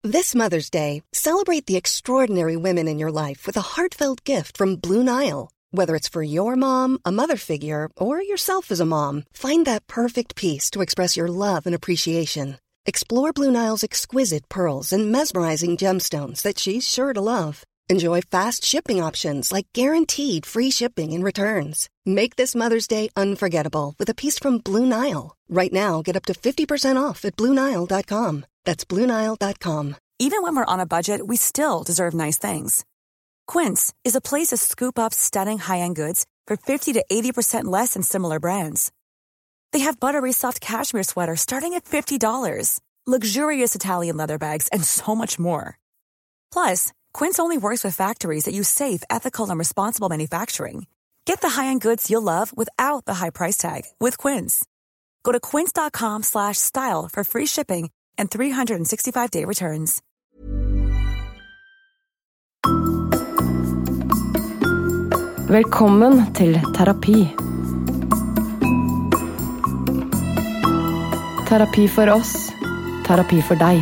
This Mother's Day, celebrate the extraordinary women in your life with a heartfelt gift from Blue Nile. Whether it's for your mom, a mother figure, or yourself as a mom, find that perfect piece to express your love and appreciation. Explore Blue Nile's exquisite pearls and mesmerizing gemstones that she's sure to love. Enjoy fast shipping options like guaranteed free shipping and returns. Make this Mother's Day unforgettable with a piece from Blue Nile. Right now, get up to 50% off at BlueNile.com. That's BlueNile.com. Even when we're on a budget, we still deserve nice things. Quince is a place to scoop up stunning high-end goods for 50 to 80% less than similar brands. They have buttery soft cashmere sweaters starting at $50, luxurious Italian leather bags, and so much more. Plus, Quince only works with factories that use safe, ethical, and responsible manufacturing. Get the high-end goods you'll love without the high price tag with Quince. Go to quince.com/style for free shipping and 365-day returns. Velkommen til terapi. Terapi for oss, terapi for deg.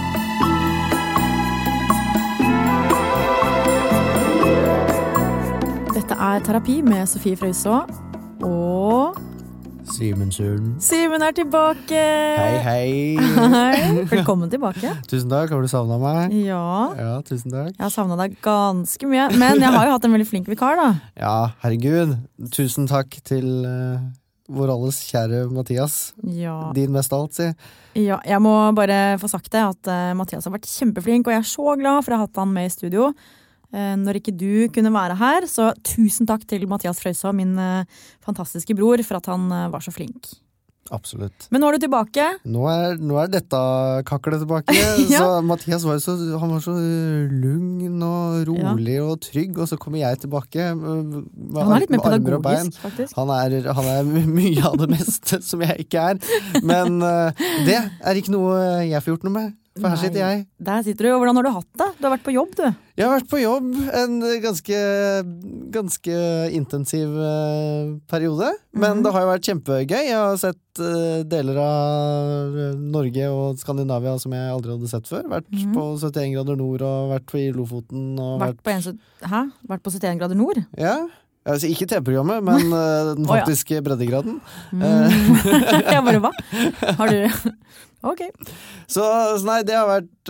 Dette Terapi med Sofie Frøyså og Simen Søren. Simen tilbake. Hei, hei. Hei. Velkommen tilbake. Tusen takk, har du savnet meg? Ja, tusen takk. Jeg har savnet deg ganske mye, men jeg har jo hatt en veldig flink vikar da. Ja, herregud. Tusen takk til vår alles kjære Mathias. Ja. Din mest alt, si. Ja, jeg må bare få sagt det at Mathias har vært kjempeflink, og jeg er så glad for å ha hatt han med i studio. Når ikke du kunne være her, så tusen takk til Mathias Frøyså, min fantastiske bror, for at han var så flink. Absolutt. Men nå er du tilbake. Nå er dette kaklet tilbake. Ja. Så Mathias var han var så lugn og rolig og trygg, og så kommer jeg tilbake med han litt mer armer og bein. pedagogisk, faktisk. Han er mye av det meste som jeg ikke men det ikke noe jeg får gjort noe med. For her sitter jeg. Der sitter du, og hvordan har du hatt det? Du har vært på jobb, du. Jeg har vært på jobb en ganske intensiv periode, men det har jo vært kjempegøy. Jeg har sett deler av Norge og Skandinavia som jeg aldri hadde sett før. Vært på 71 grader nord og vært i Lofoten. Og Vært på 71 grader nord? Ja. Altså, ikke TV-programmet, men den faktiske breddegraden. Jeg bare, hva? Har du... Ok. Så nei, det har vært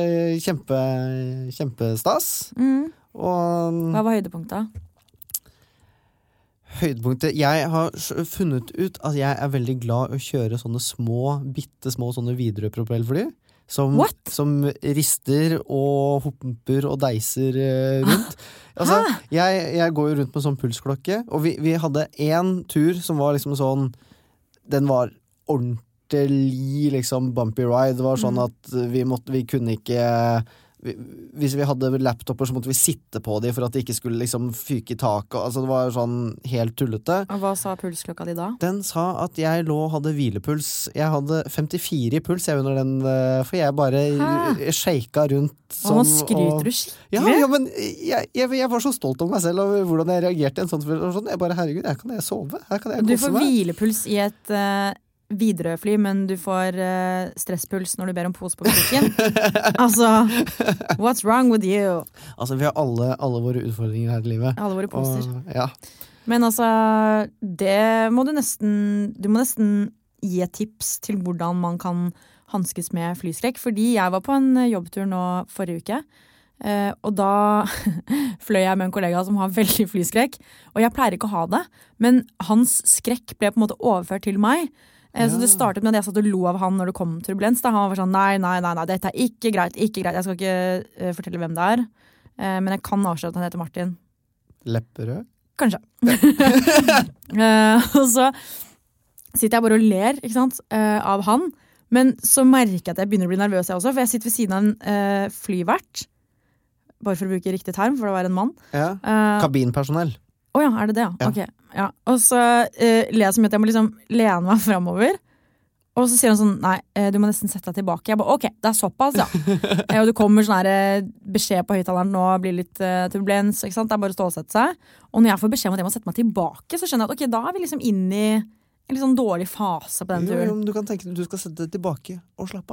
kjempestas. Og hva var høydepunktet? Høydepunktet, jeg har funnet ut at jeg er veldig glad å kjøre sånne bittesmå sånne Widerøe-propellfly. Som rister og hopper og deiser rundt. Altså, jeg går jo rundt med sånn pulsklokke, og vi hadde en tur som var liksom sånn, den var ordentlig liksom bumpy ride. Det var sånn at vi kunne ikke hvis vi hadde laptoper så måtte vi sitte på dem for at de ikke skulle liksom fyke i taket. Altså det var sånn helt tullete. Og hva sa pulsklokka di da? Den sa at jeg hadde hvilepuls. Jeg hadde 54 i puls under den, for jeg bare shaka rundt sånn. Og nå skryter du skikkelig? Ja, men jeg var så stolt av meg selv og hvordan jeg reagerte i en sånn situasjon. Jeg bare, herregud, her kan jeg sove. Her kan jeg kose meg. Du får hvilepuls i et Widerøe-fly, men du får stresspuls når du ber om pose på butikken. Altså, what's wrong with you? Altså, vi har alle våre utfordringer her i livet. Alle våre poser. Ja. Men altså, det må du må nesten gi et tips til hvordan man kan hanskes med flyskrekk, fordi jeg var på en jobbtur nå forrige uke, og da fløy jeg med en kollega som har veldig flyskrekk, og jeg pleier ikke å ha det, men hans skrekk ble på en måte overført til meg. Så det startet med at jeg satt og lo av han når det kom turbulens. Da han var sånn, nei, dette ikke greit. Jeg skal ikke fortelle hvem det men jeg kan avsløre at han heter Martin. Lepperød? Kanskje. Og så sitter jeg bare og ler, ikke sant, av han. Men så merker jeg at jeg begynner å bli nervøs jeg også, for jeg sitter ved siden av en flyvert. Bare for å bruke riktig term, for det var en mann. Ja, kabinpersonell. Åja, det det, ja? Ok, ja. Og så ler jeg så mye at jeg må liksom lene meg fremover. Og så sier han sånn, nei, du må nesten sette deg tilbake. Jeg bare, ok, det såpass, ja. Og det kommer sånn her beskjed på høyttaleren, nå blir litt turbulens, ikke sant? Det bare å stålsette seg. Og når jeg får beskjed om at jeg må sette meg tilbake, så skjønner jeg at ok, da vi liksom inne i en litt sånn dårlig fase på den turen. Jo, du kan tenke at du skal sette deg tilbake og slappe av.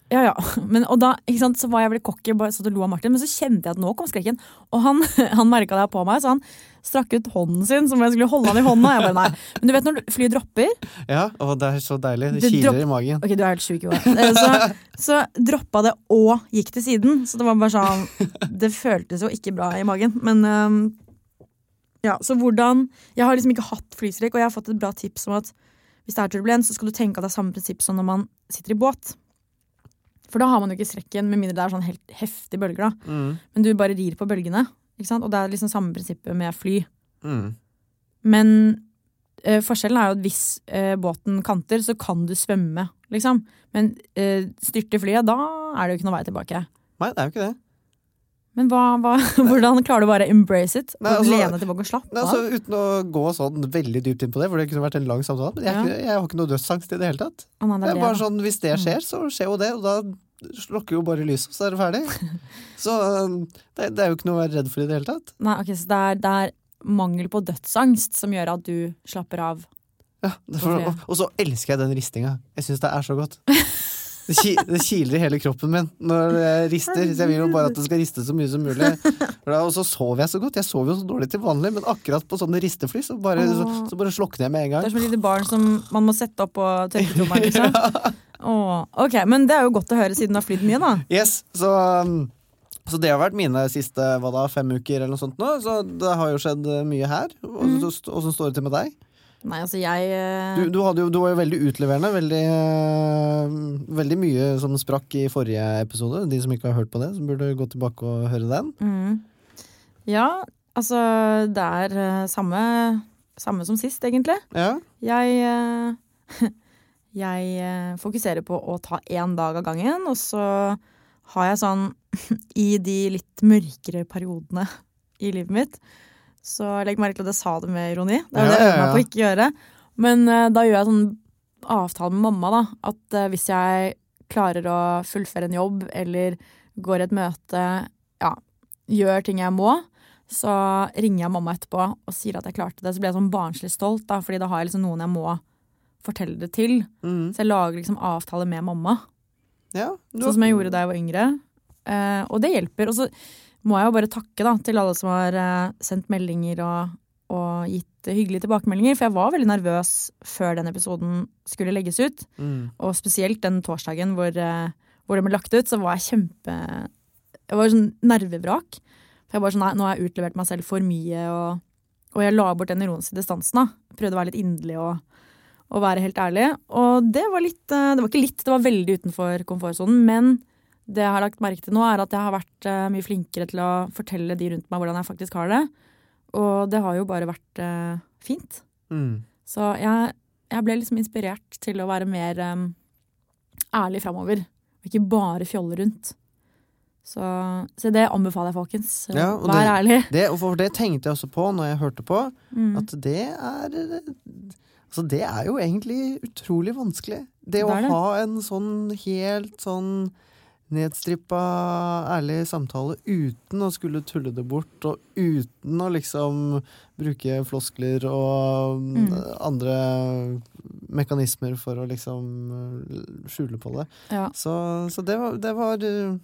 Ja. Men, og da, ikke sant, så var jeg veldig cocky, bare satt og lo av Martin, men så kjente jeg at nå kom skrekken. Og han merket det på meg, så han strakk ut hånden sin, som jeg skulle holde han i hånda. Jeg bare, nei. Men du vet når flyet dropper? Ja, og det er så deilig. Det kiler i magen. Ok, du er helt syk i år. Så droppet det og gikk til siden. Så det var bare sånn, det føltes jo ikke bra i magen. Men ja, så hvordan, jeg har liksom ikke hatt flyskrekk, og jeg har fått et bra tips om at hvis det er turbulens, så skal du tenke at det er samme prinsipp som når man sitter i båt. For da har man jo ikke skrekken, med mindre det er sånn helt heftige bølger da. Men du bare rir på bølgene, ikke sant? Og det er liksom samme prinsippet med fly. Men forskjellen er jo at hvis båten kanter, så kan du svømme, liksom. Men styrte flyet, da er det jo ikke noe vei tilbake. Nei, det er jo ikke det. Men hvordan klarer du bare embrace it? Og lene tilbake og slappe av? Uten å gå sånn veldig dypt inn på det, for det kunne vært en lang samtale, men jeg har ikke noe dødsangst i det hele tatt. Det er bare sånn, hvis det skjer, så skjer jo det, og da slokker jo bare lyset, så er det ferdig. Så det er jo ikke noe å være redd for i det hele tatt. Nei, ok, så det er mangel på dødsangst som gjør at du slapper av. Ja, og så elsker jeg den ristinga. Jeg synes det er så godt. Det kiler i hele kroppen min når det rister, så jeg vil jo bare at det skal riste så mye som mulig. Og så sover jeg så godt. Jeg sover jo så dårlig til vanlig, men akkurat på sånne ristefly så bare slokner jeg med en gang. Det er som et lite barn som man må sette opp på tørketrommeren, liksom. Ok, men det er jo godt å høre siden du har flydd mye da. Yes, så det har vært mine siste 5 uker eller noe sånt nå, så det har jo skjedd mye her. Og så står det til med deg? Nei, altså jeg Du var jo veldig utleverende, veldig mye som sprakk i forrige episode. De som ikke har hørt på det, så burde gå tilbake og høre den. Ja, altså det er samme som sist, egentlig. Ja. Jeg fokuserer på å ta 1 dag av gangen, og så har jeg sånn i de litt mørkere periodene i livet mitt, så legg merke til at jeg sa det med ironi. Det er jo det jeg øver meg på å ikke gjøre. Men da gjør jeg sånn avtale med mamma da, at hvis jeg klarer å fullføre en jobb, eller går i et møte, ja, gjør ting jeg må, så ringer jeg mamma etterpå og sier at jeg klarte det. Så blir jeg sånn barnslig stolt da, fordi da har jeg liksom noen jeg må fortelle det til. Så jeg lager liksom avtale med mamma. Ja, sånn som jeg gjorde da jeg var yngre. Og det hjelper. Og så må jeg jo bare takke da, til alle som har sendt meldinger og gitt hyggelige tilbakemeldinger, for jeg var veldig nervøs før den episoden skulle legges ut. Og spesielt den torsdagen hvor det ble lagt ut, så var jeg var sånn nervevrak. For jeg var sånn, nei, nå har jeg utlevert meg selv for mye, og jeg la bort den ironiske distansen da. Prøvde å være litt inderlig og være helt ærlig. Og det var det var veldig utenfor komfortzonen, men det jeg har lagt merke til nå er at jeg har vært mye flinkere til å fortelle de rundt meg hvordan jeg faktisk har det. Og det har jo bare vært fint. Så jeg ble liksom inspirert til å være mer ærlig fremover, og ikke bare fjolle rundt. Så det anbefaler jeg, folkens. Ja, vær ærlig. For det tenkte jeg også på når jeg hørte på, at det er jo egentlig utrolig vanskelig. Det å ha en sånn helt sånn nedstrippa, ærlig samtale uten å skulle tulle det bort, og uten å liksom bruke floskler og andre mekanismer for å liksom skjule på det. Ja. Så det var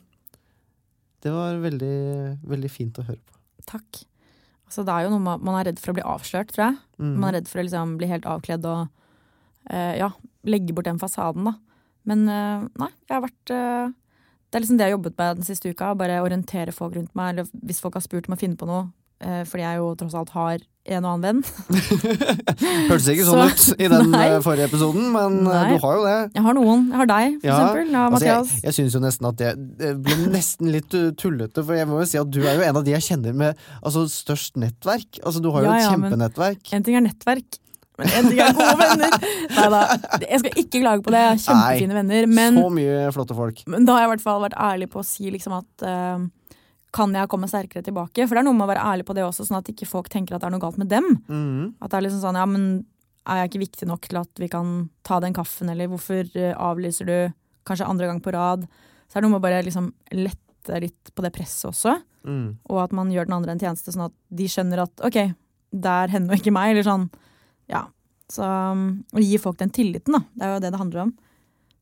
veldig, veldig fint å høre på. Takk. Altså, det er jo noe man er redd for å bli avslørt, tror jeg. Man er redd for å liksom bli helt avkledd og legge bort den fasaden da. Men nei, jeg har vært det er liksom det jeg har jobbet med den siste uka, bare orientere folk rundt meg, eller hvis folk har spurt om å finne på noe, fordi jeg jo tross alt har en og annen venn. Hørtes ikke sånn ut i den forrige episoden, men du har jo det. Jeg har noen. Jeg har deg, for eksempel. Ja, Mathias. Jeg synes jo nesten at det ble nesten litt tullete, for jeg må jo si at du er jo en av de jeg kjenner med størst nettverk. Altså, du har jo et kjempenettverk. En ting er nettverk, men en ting er gode venner. Neida, jeg skal ikke klage på det. Jeg har kjempefine venner. Men, så mye flotte folk. Men da har jeg i hvert fall vært ærlig på å si liksom at kan jeg komme sterkere tilbake? For det er noe med å være ærlig på det også, sånn at ikke folk tenker at det er noe galt med dem. At det er liksom sånn, ja, men er jeg ikke viktig nok til at vi kan ta den kaffen, eller hvorfor avlyser du kanskje andre gang på rad? Så er det noe med å bare liksom lette litt på det presset også, og at man gjør den andre en tjeneste, sånn at de skjønner at ok, det er henne og ikke meg, eller sånn. Ja, så å gi folk den tilliten da, det er jo det handler om.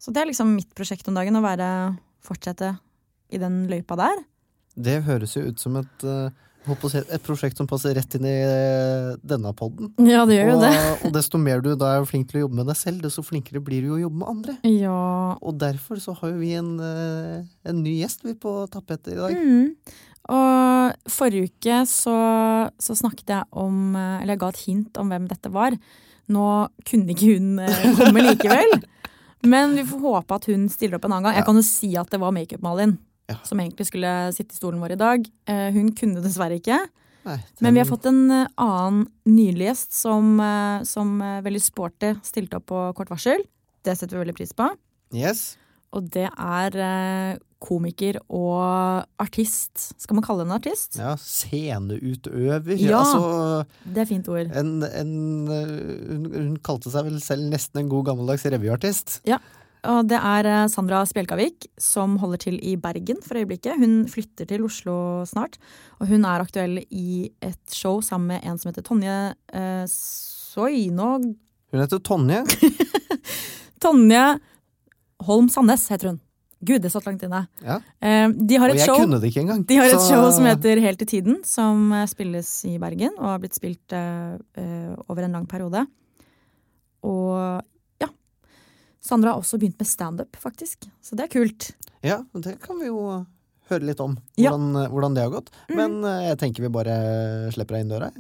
Så det liksom mitt prosjekt om dagen, å fortsette i den løypa der. Det høres jo ut som et prosjekt som passer rett inn i denne podden. Ja, det gjør jo det. Og desto mer du da flink til å jobbe med deg selv, desto flinkere blir du å jobbe med andre. Ja. Og derfor så har jo vi en ny gjest vi på tapetet i dag. Og forrige uke så snakket jeg om, eller jeg ga et hint om hvem dette var. Nå kunne ikke hun komme likevel, men vi får håpe at hun stiller opp en annen gang. Jeg kan jo si at det var Makeup-Malin. Ja. Som egentlig skulle sitte i stolen vår i dag. Hun kunne dessverre ikke. Nei, men vi har fått en annen nydelig gjest som veldig sporty stilte opp på kort varsel. Det setter vi veldig pris på. Yes. Og det komiker og artist. Skal man kalle henne artist? Ja, sceneutøver. Ja, altså, det fint ord. Hun kalte seg vel selv nesten en god gammeldags revyartist. Ja. Og det Sandra Spjelkavik som holder til i Bergen for øyeblikket. Hun flytter til Oslo snart, og hun aktuell i et show sammen med en som heter Tonje Soinog. Hun heter Tonje? Tonje Holm Sandnes heter hun. Gud, det satt langt inne. Ja. De har et show, kunne det ikke engang. De har et show som heter Helt i tiden, som spilles i Bergen, og har blitt spilt over en lang periode. Og Sandra har også begynt med stand-up, faktisk. Så det kult. Ja, det kan vi jo høre litt om, hvordan det har gått. Men jeg tenker vi bare slipper deg inn døra.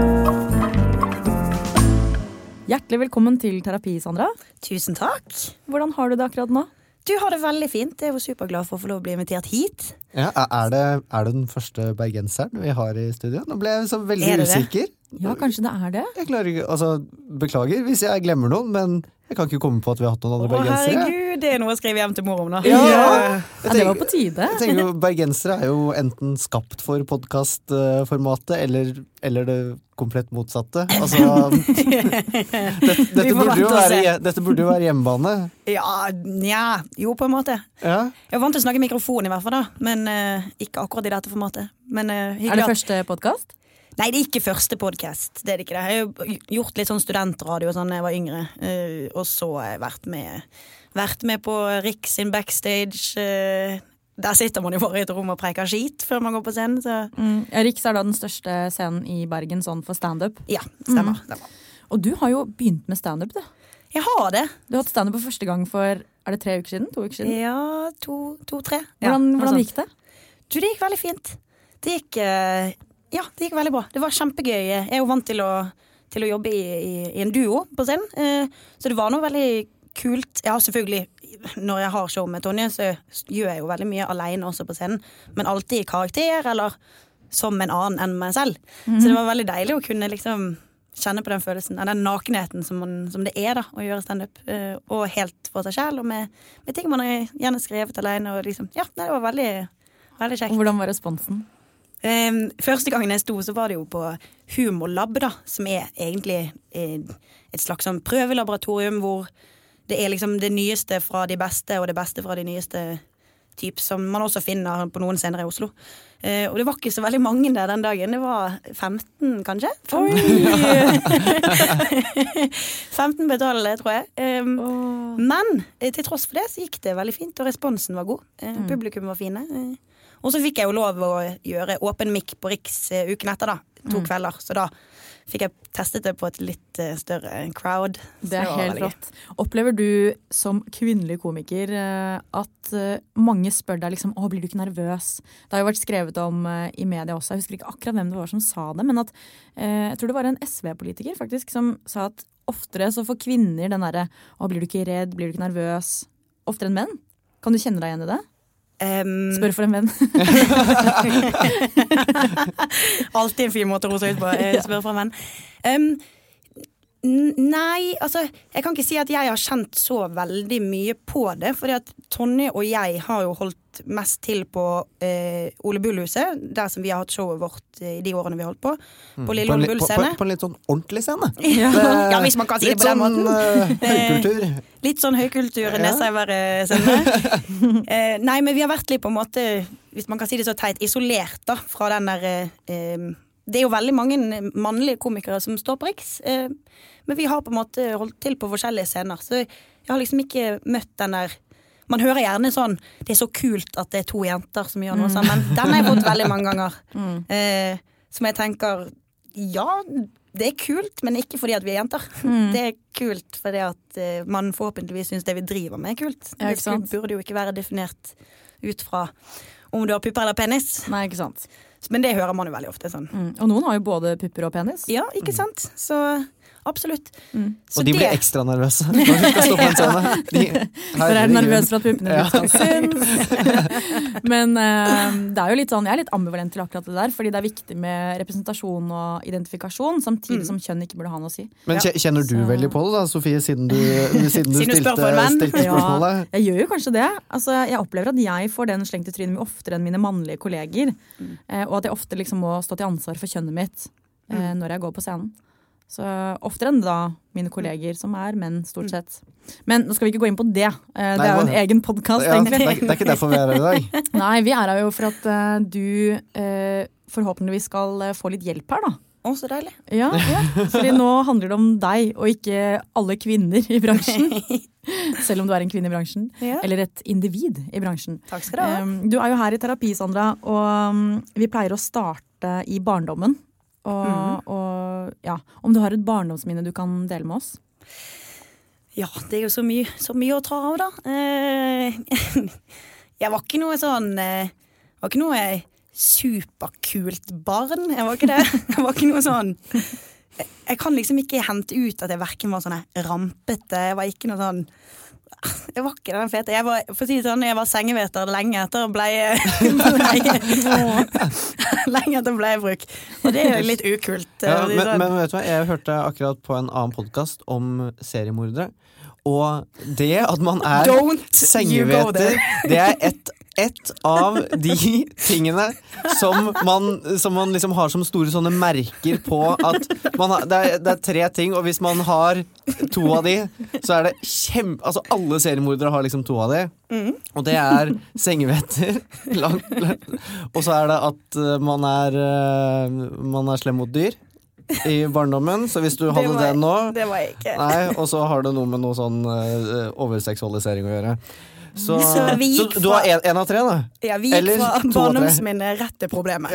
Hjertelig velkommen til terapi, Sandra. Tusen takk. Hvordan har du det akkurat nå? Du har det veldig fint. Jeg var superglad for å få lov å bli invitert hit. Ja, er det den første bergenseren vi har i studio? Nå ble jeg så veldig usikker. Ja, kanskje det det. Jeg klarer ikke, beklager hvis jeg glemmer noen, men jeg kan ikke komme på at vi har hatt noen andre bergensere. Herregud, det noe å skrive hjem til mor om da. Ja, det var på tide. Jeg tenker jo, bergensere jo enten skapt for podcastformatet, eller det komplett motsatte. Altså, dette burde jo være hjemmebane. Ja, jo på en måte. Ja. Jeg var vant til å snakke i mikrofon i hvert fall da, men ikke akkurat i dette formatet. Men, det første podcast? Nei, det ikke første podcast, det ikke det. Jeg har jo gjort litt sånn studentradio sånn da jeg var yngre, og så har jeg vært med på Riks sin backstage. Der sitter man jo bare i et rom og preker skit før man går på scenen. Så. Riks da den største scenen i Bergen sånn for stand-up. Ja, stemmer. Og du har jo begynt med stand-up da. Jeg har det. Du har hatt stand-up for første gang for, 3 uker siden? 2 uker siden? Ja, 2-3. Hvordan gikk det? Du, det gikk veldig fint. Det gikk veldig bra. Det var kjempegøy. Jeg er jo vant til å jobbe i en duo på scenen. Så det var noe veldig kult. Ja, selvfølgelig, når jeg har show med Tonje, så gjør jeg jo veldig mye alene også på scenen. Men alltid i karakter, eller som en annen enn meg selv. Så det var veldig deilig å kunne liksom kjenne på den følelsen, den nakenheten som det da, å gjøre stand-up. Og helt for seg selv, og med ting man har gjerne skrevet alene. Og liksom, ja, det var veldig, veldig kjekt. Hvordan var responsen? Første gangen jeg sto, så var det jo på Humorlab da, som egentlig et slags sånn prøvelaboratorium hvor det liksom det nyeste fra de beste og det beste fra de nyeste typ, som man også finner på noen scener i Oslo. Og det var ikke så veldig mange der den dagen. Det var 15 kanskje. 15 betalende, tror jeg. Men til tross for det så gikk det veldig fint, og responsen var god. Publikum var fine. Og så fikk jeg jo lov å gjøre åpen mic på Riks uken etter da, 2 kvelder, så da fikk jeg testet det på et litt større crowd. Det helt rått. Opplever du som kvinnelig komiker at mange spør deg liksom, blir du ikke nervøs? Det har jo vært skrevet om i media også, jeg husker ikke akkurat hvem det var som sa det, men at jeg tror det var en SV-politiker faktisk som sa at oftere så får kvinner den derre, blir du ikke redd, blir du ikke nervøs, oftere enn menn? Kan du kjenne deg igjen i det? Spør for en venn. Alltid en fin måte å rose ut på. Spør for en venn. Nei, altså jeg kan ikke si at jeg har kjent så veldig mye på det, fordi at Tonje og jeg har jo holdt mest til på Ole Bull-huset, der som vi har hatt showet vårt i de årene vi har holdt på Lille Ole Bull-scene. På en litt sånn ordentlig scene. Ja, hvis man kan si det på den måten. Høykultur. Litt sånn høykultur, Nesøyver-scene. Nei, men vi har vært litt på en måte, hvis man kan si det så teit, isolert da, fra den der det jo veldig mange mannlige komikere som står på Riks, men vi har på en måte holdt til på forskjellige scener, så jeg har liksom ikke møtt den der. Man hører gjerne sånn, det så kult at det 2 jenter som gjør noe sammen. Den har jeg fått veldig mange ganger. Som jeg tenker, ja, det kult, men ikke fordi at vi jenter. Det kult fordi at man forhåpentligvis synes det vi driver med kult. Ja, det burde jo ikke være definert ut fra om du har pupper eller penis. Nei, ikke sant. Men det hører man jo veldig ofte sånn. Og noen har jo både pupper og penis. Ja, ikke sant? Så absolutt. Så og de blir ekstra nervøse når de skal stå på en scene. For er nervøs for at puppene skal synes. Men det er jo litt sånn, jeg er litt ambivalent til akkurat det der, fordi det er viktig med representasjon og identifikasjon, samtidig som kjønn ikke burde ha noe å si. Men kjenner du veldig på det da, Sofie, siden du stilte spørsmålet? Ja, jeg gjør jo kanskje det. Altså, jeg opplever at jeg får den slengt i trynet mye oftere enn mine mannlige kolleger, og at jeg ofte liksom må stå til ansvar for kjønnet mitt når jeg går på scenen. Så oftere enn da mine kolleger som er menn stort sett. Men nå skal vi ikke gå inn på det. Det er jo en egen podcast egentlig. Det er ikke derfor vi er her i dag. Nei, vi er her jo for at du forhåpentligvis skal få litt hjelp her da. Å, så deilig. Ja, fordi nå handler det om deg og ikke alle kvinner i bransjen. Selv om du er en kvinne i bransjen. Eller et individ i bransjen. Takk skal du ha. Du er jo her i terapi, Sandra, og vi pleier å starte i barndommen. Og ja, om du har et barndomsminne du kan dele med oss? Ja, det er jo så mye å ta av da. Jeg var ikke noe sånn, var ikke noe superkult barn. Jeg var ikke det. Jeg var ikke noe sånn, jeg kan liksom ikke hente ut at jeg hverken var sånn rampete, jeg var ikke noe sånn, jeg var ikke den fete. Jeg var sengeveter lenge etter bleiebruk. Og det er litt ukult. Ja, men vet du hva, jeg hørte akkurat på en annen podcast om seriemordere, og det at man er sengeveter, det er ett av de tingene som man liksom har som store sånne merker på at det er 3 ting, og hvis man har 2 av de, så er det altså alle seriemordere har liksom 2 av de, og det er sengeveter, og så er det at man er slem mot dyr i barndommen, så hvis du hadde det nå, det var jeg ikke. Nei, og så har det noe med noe sånn overseksualisering å gjøre. Så du har 1 av 3 da? Ja, vi gikk fra barndomsminne rett til problemet.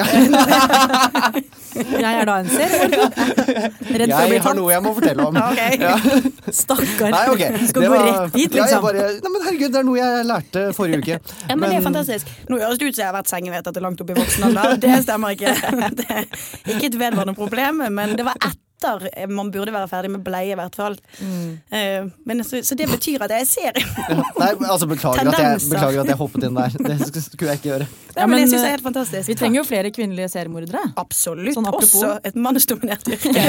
Jeg er da en seriemorder. Jeg har noe jeg må fortelle om. Stakkar. Nei, okay. Skal gå rett dit, liksom. Nei, men herregud, det er noe jeg lærte forrige uke. Ja, men det er fantastisk. Nå høres det ut som jeg har vært sengeveter til langt opp i voksenalder. Det stemmer ikke. Det er ikke et vedvarende problem, men det var man burde være ferdig med bleie i hvert fall. Men så det betyr at jeg ser Nei, altså beklager at jeg hoppet inn der. Det skulle jeg ikke gjøre. Ja, men jeg synes det er helt fantastisk. Vi trenger jo flere kvinnelige seriemordere. Absolutt, sånn også et mannsdominert yrke.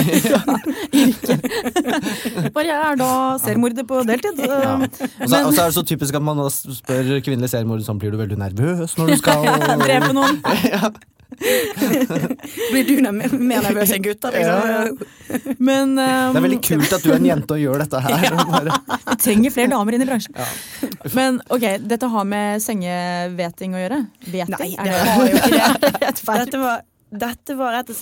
Bare jeg er da seriemorder på deltid. Og så er det så typisk at man spør kvinnelige seriemordere sånn, blir du veldig nervøs når du skal drepe noen? Blir du mer nervøs enn gutter? Liksom? Men, det er veldig kult at du er en jente og gjør dette her. Vi trenger flere damer inn i bransjen. Men ok, dette har med sengeveting å gjøre? Veting? Nei, det har jo ikke det. Dette var rett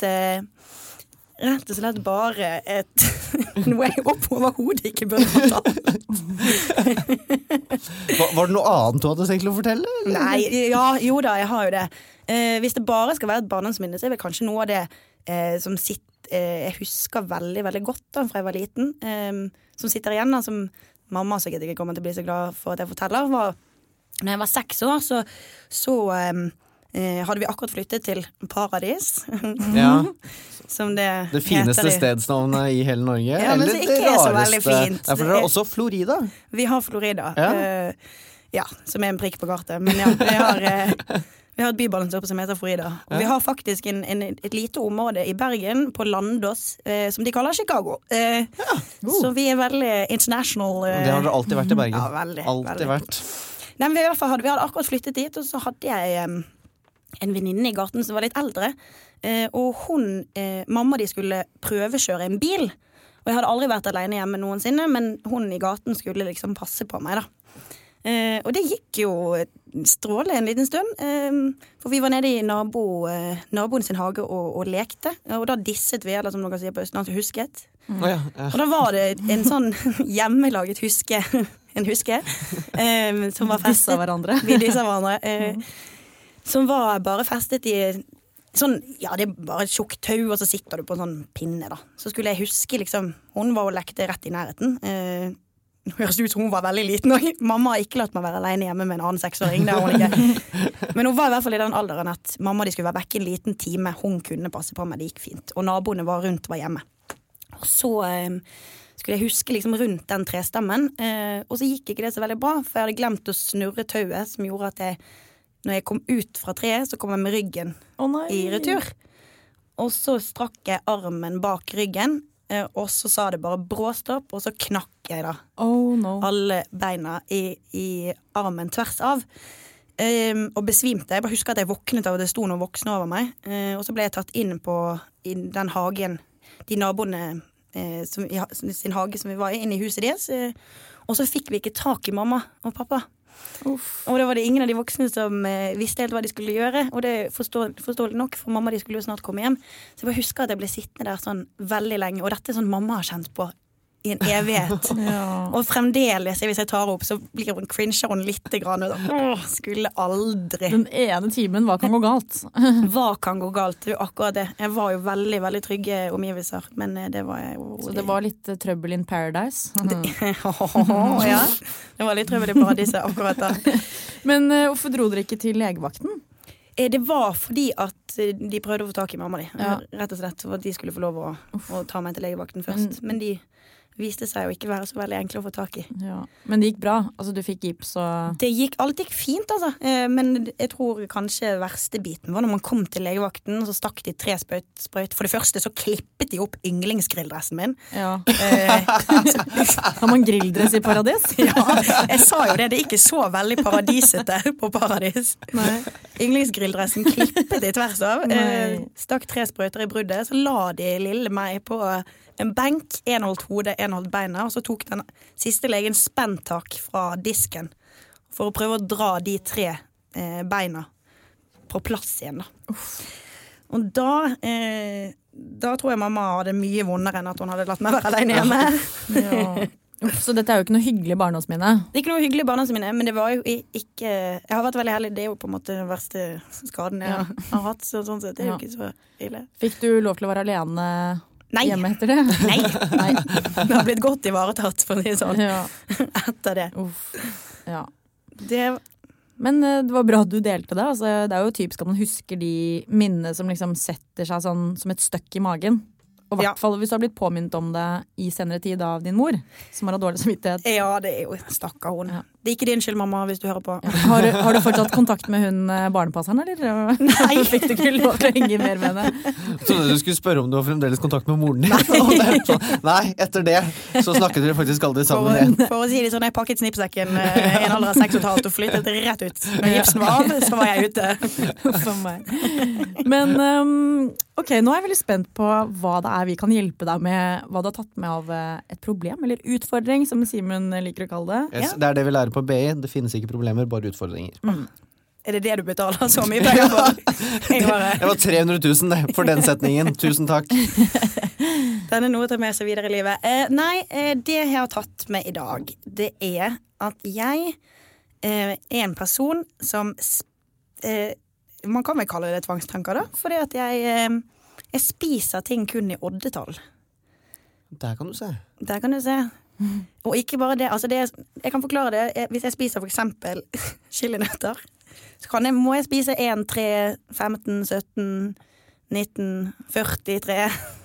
og slett bare noe jeg overhodet ikke burde fortelle. Var det noe annet du hadde tenkt å fortelle? Nei, jo da, jeg har jo det. Hvis det bare skal være et barndomsminne, så er det kanskje noe av det som jeg husker veldig, veldig godt da, fra jeg var liten, som sitter igjen, som mamma sikkert ikke kommer til å bli så glad for at jeg forteller, var når jeg var 6 år, så hadde vi akkurat flyttet til Paradis. Ja. Som det fineste stedsnavnet i hele Norge. Ja, men det ikke er så veldig fint. Ja, for det er også Florida. Vi har Florida. Ja, som er en prikk på kartet. Men ja, vi har et bybalanseopp som heter Florida. Og vi har faktisk et lite område i Bergen, på Landås, som de kaller Chicago. Så vi er veldig international. Det har dere alltid vært i Bergen. Ja, veldig. Alltid vært. Nei, men vi hadde akkurat flyttet dit, og så hadde jeg en venninne i gaten som var litt eldre, og mamma de skulle prøvekjøre en bil, og jeg hadde aldri vært alene hjemme noensinne, men hun i gaten skulle liksom passe på meg da. Og det gikk jo stråle en liten stund. For vi var nede i naboen sin hage og lekte. Og da disset vi, eller som noen sier på Østlandet, husket. Ja. Og da var det en sånn hjemmelaget huske, som var festet. Disse hverandre. Vi disser hverandre. Som var bare festet i sånn, ja, det bare et tjukt tau, og så sitter du på en sånn pinne, da. Så skulle jeg huske, liksom, hun var og lekte rett i nærheten. Nå høres det ut som hun var veldig liten, og mamma har ikke latt meg være alene hjemme med en annen 6-åring, det har hun ikke. Men hun var i hvert fall i den alderen at mamma de skulle være vekk en liten time, hun kunne passe på meg, det gikk fint. Og naboene var hjemme. Og så skulle jeg huske liksom rundt den trestemmen, og så gikk ikke det så veldig bra, for jeg hadde glemt å snurre tauet, som gjorde at når jeg kom ut fra treet, så kom jeg med ryggen i retur. Og så strakk jeg armen bak ryggen, og så sa det bare bråstopp, og så knakk jeg da alle beina i armen tvers av. Og besvimte. Jeg bare husker at jeg våknet av at det sto noen voksne over meg, og så ble jeg tatt inn i den hagen, de naboene sin hage som vi var inn i huset deres, og så fikk vi ikke tak i mamma og pappa. Og da var det ingen av de voksne som visste helt hva de skulle gjøre, og det forståelig nok, for mamma de skulle jo snart komme hjem. Så jeg bare husker at jeg ble sittende der sånn veldig lenge, og dette er sånn mamma har kjent på i en evighet. Og fremdeles, hvis jeg tar opp, så blir hun cringer hun litt grann, og skulle aldri. Den ene timen, hva kan gå galt? Hva kan gå galt? Det er jo akkurat det. Jeg var jo veldig, veldig trygge omgivelser, men det var jeg jo... Så det var litt trouble in paradise? Ja, det var litt trøbbel i paradiset akkurat da. Men hvorfor dro dere ikke til legevakten? Det var fordi at de prøvde å få tak i mamma di. Rett og slett for at de skulle få lov å ta meg til legevakten først. Men de viste seg jo ikke være så veldig enkle å få tak i. Ja. Men det gikk bra? Altså du fikk gips og... Alt gikk fint, altså. Men jeg tror kanskje verste biten var når man kom til legevakten, og så stakk de 3 sprøyt. For det første så klippet de opp yndlingsgrilldressen min. Ja. Har man grilldress i paradis? Ja, jeg sa jo det. Det er ikke så veldig paradisete på paradis. Nei. Yndlingsgrilldressen klippet de tvers av. Stakk 3 sprøyter i bruddet, så la de lille meg på en benk, en holdt hodet, en holdt beina, og så tok den siste legen spenntak fra disken for å prøve å dra de 3 beina på plass igjen da. Og da tror jeg mamma hadde mye vondere enn at hun hadde latt meg være alene hjemme. Ja. Så dette er jo ikke noe hyggelig barndomsminne? Det er ikke noe hyggelig barndomsminne, men det var jo ikke... Jeg har vært veldig heldig, det er jo på en måte den verste skaden jeg har hatt, så sånn sett det er jo ikke så ille. Fikk du lov til å være alene... hjemme etter det? Nei. Det har blitt godt ivaretatt, for å si sånn. Ja. Etter det. Ja. Men det var bra at du delte det. Altså, det er jo typisk at man husker de minnene som liksom setter seg sånn som et støkk i magen. Og i hvert fall hvis du har blitt påminnet om det i senere tid av din mor, som har hatt dårlig samvittighet. Ja, det er jo stakkar hun. Ja. Det er ikke din skyld, mamma, hvis du hører på. Ja. Har du fortsatt kontakt med hun barnepasseren, eller? Nei. Fikk du ikke lov til å henge mer med henne? Jeg trodde du skulle spørre om du har fremdeles kontakt med moren din. Nei, etter det så snakket dere faktisk aldri sammen igjen. For å si det sånn, jeg pakket snippsekken i en alder av 6,5 og flyttet rett ut. Når gipsen var av, så var jeg ute. For meg. Men ok, nå er jeg veldig spent på hva det er vi kan hjelpe deg med, hva du har tatt med av et problem, eller utfordring, som Simon liker å kalle det. Yes, det er det vi lærer på BI, det finnes ikke problemer, bare utfordringer. Er det det du betaler så mye penger for? Det var 300 000 for den setningen, tusen takk. Den er noe å ta med seg videre i livet. Det jeg har tatt med i dag, det er at jeg er en person som man kan vel kalle det tvangstanker da, fordi at jeg spiser ting kun i oddetall. Der kan du se. Der kan du se. Og ikke bare det, altså jeg kan forklare det, hvis jeg spiser for eksempel chilinøtter, så må jeg spise 1, 3, 15, 17, 19, 43,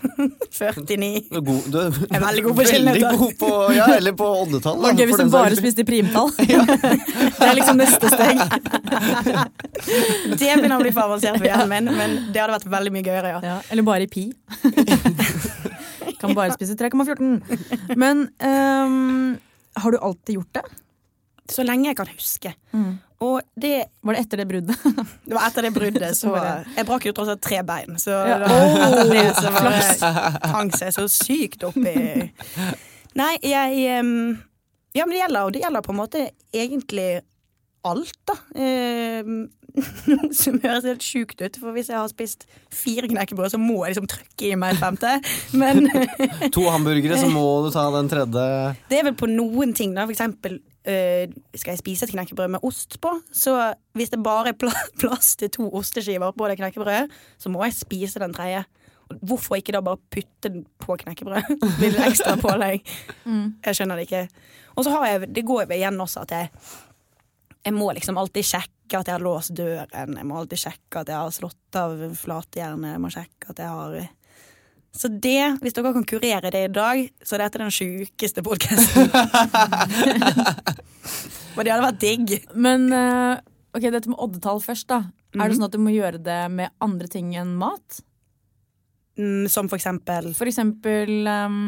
49. Du er veldig god på chilinøtter. Veldig god på, eller på oddetall. Det var gøy hvis du bare spiste i primtall. Det er liksom neste steg. Det begynner å bli for avansert for hjernen min, men det hadde vært veldig mye gøyere, ja. Eller bare i pi. Kan bare spise 3,14. Men har du alltid gjort det? Så lenge jeg kan huske. Og var det etter det bruddet? Det var etter det bruddet, så jeg brak jo tross alt 3 bein, så det som hang seg så sykt opp i... Nei, men det gjelder på en måte egentlig alt da. Noe som høres helt sykt ut, for hvis jeg har spist 4 knekkebrød, så må jeg liksom trykke i meg et 5. Men 2 hamburgere, så må du ta den 3. Det vel på noen ting da, for eksempel skal jeg spise et knekkebrød med ost på, så hvis det bare plass til 2 osteskiver på det knekkebrødet, så må jeg spise den 3. Hvorfor ikke da bare putte den på knekkebrød? Blir det ekstra pålegg? Jeg skjønner det ikke. Og så det går jo igjen også at jeg må liksom alltid sjekke at jeg har låst døren. Jeg må alltid sjekke at jeg har slått av flatjernet. Jeg må sjekke at jeg har... Så hvis dere kan kurere det i dag, så dette den sykeste podcasten. Og det hadde vært digg. Men, ok, dette med oddetall først da. Er det sånn at du må gjøre det med andre ting enn mat? Som for eksempel? For eksempel...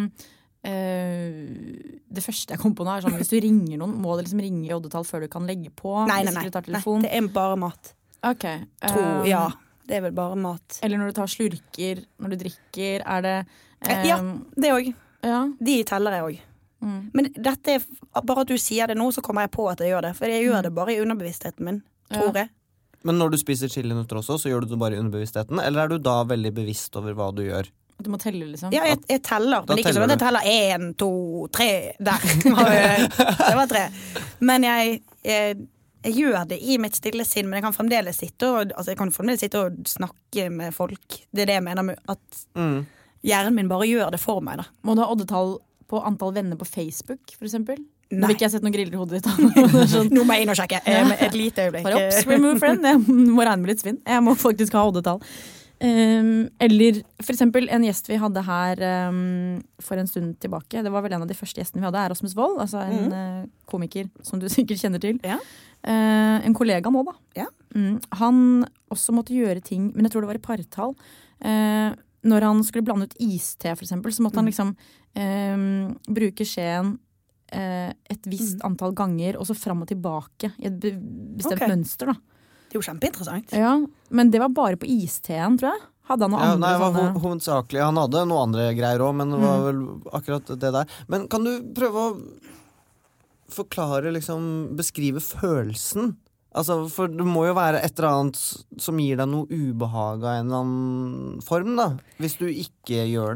det første jeg kom på nå sånn, hvis du ringer noen, må du liksom ringe i oddetall før du kan legge på? Nei, det bare mat. Ok. Ja, det vel bare mat. Eller når du tar slurker, når du drikker, det ja, det også. Ja. De teller jeg også. Men dette bare at du sier det nå, så kommer jeg på at jeg gjør det. For jeg gjør det bare i underbevisstheten min, tror jeg. Men når du spiser chilinøtter også, så gjør du det bare i underbevisstheten? Eller du da veldig bevisst over hva du gjør? Du må telle, liksom? Ja, jeg teller. Men ikke sånn at jeg teller 1, 2, 3 der. Det var 3. Men jeg gjør det i mitt stille sinn, men jeg kan fremdeles sitte og snakke med folk. Det det jeg mener med at hjernen min bare gjør det for meg da. Må du ha oddetall på antall venner på Facebook, for eksempel? Nei. Nå vil ikke jeg sette noen griller i hodet ditt. Nå må jeg inn og sjekke. Et lite øyeblikk. Ops, remove friend. Jeg må regne med litt svinn. Jeg må faktisk ha oddetall. Eller for eksempel en gjest vi hadde her for en stund tilbake. Det var vel en av de første gjestene vi hadde, Rasmus Wold, altså en komiker som du sikkert kjenner til. Ja. En kollega nå da. Ja. Han også måtte gjøre ting, men jeg tror det var i partall. Når han skulle blande ut iste for eksempel, så måtte han liksom bruke skjeen et visst antall ganger, og så frem og tilbake i et bestemt mønster da. Det er jo kjempeinteressant. Ja, men det var bare på isteen, tror jeg. Hadde han noe andre? Nei, det var hovedsakelig. Han hadde noen andre greier også, men det var vel akkurat det der. Men kan du prøve å forklare, liksom, beskrive følelsen? Altså, for det må jo være et eller annet som gir deg noe ubehag av en eller annen form, da. Hvis du ikke gjør det.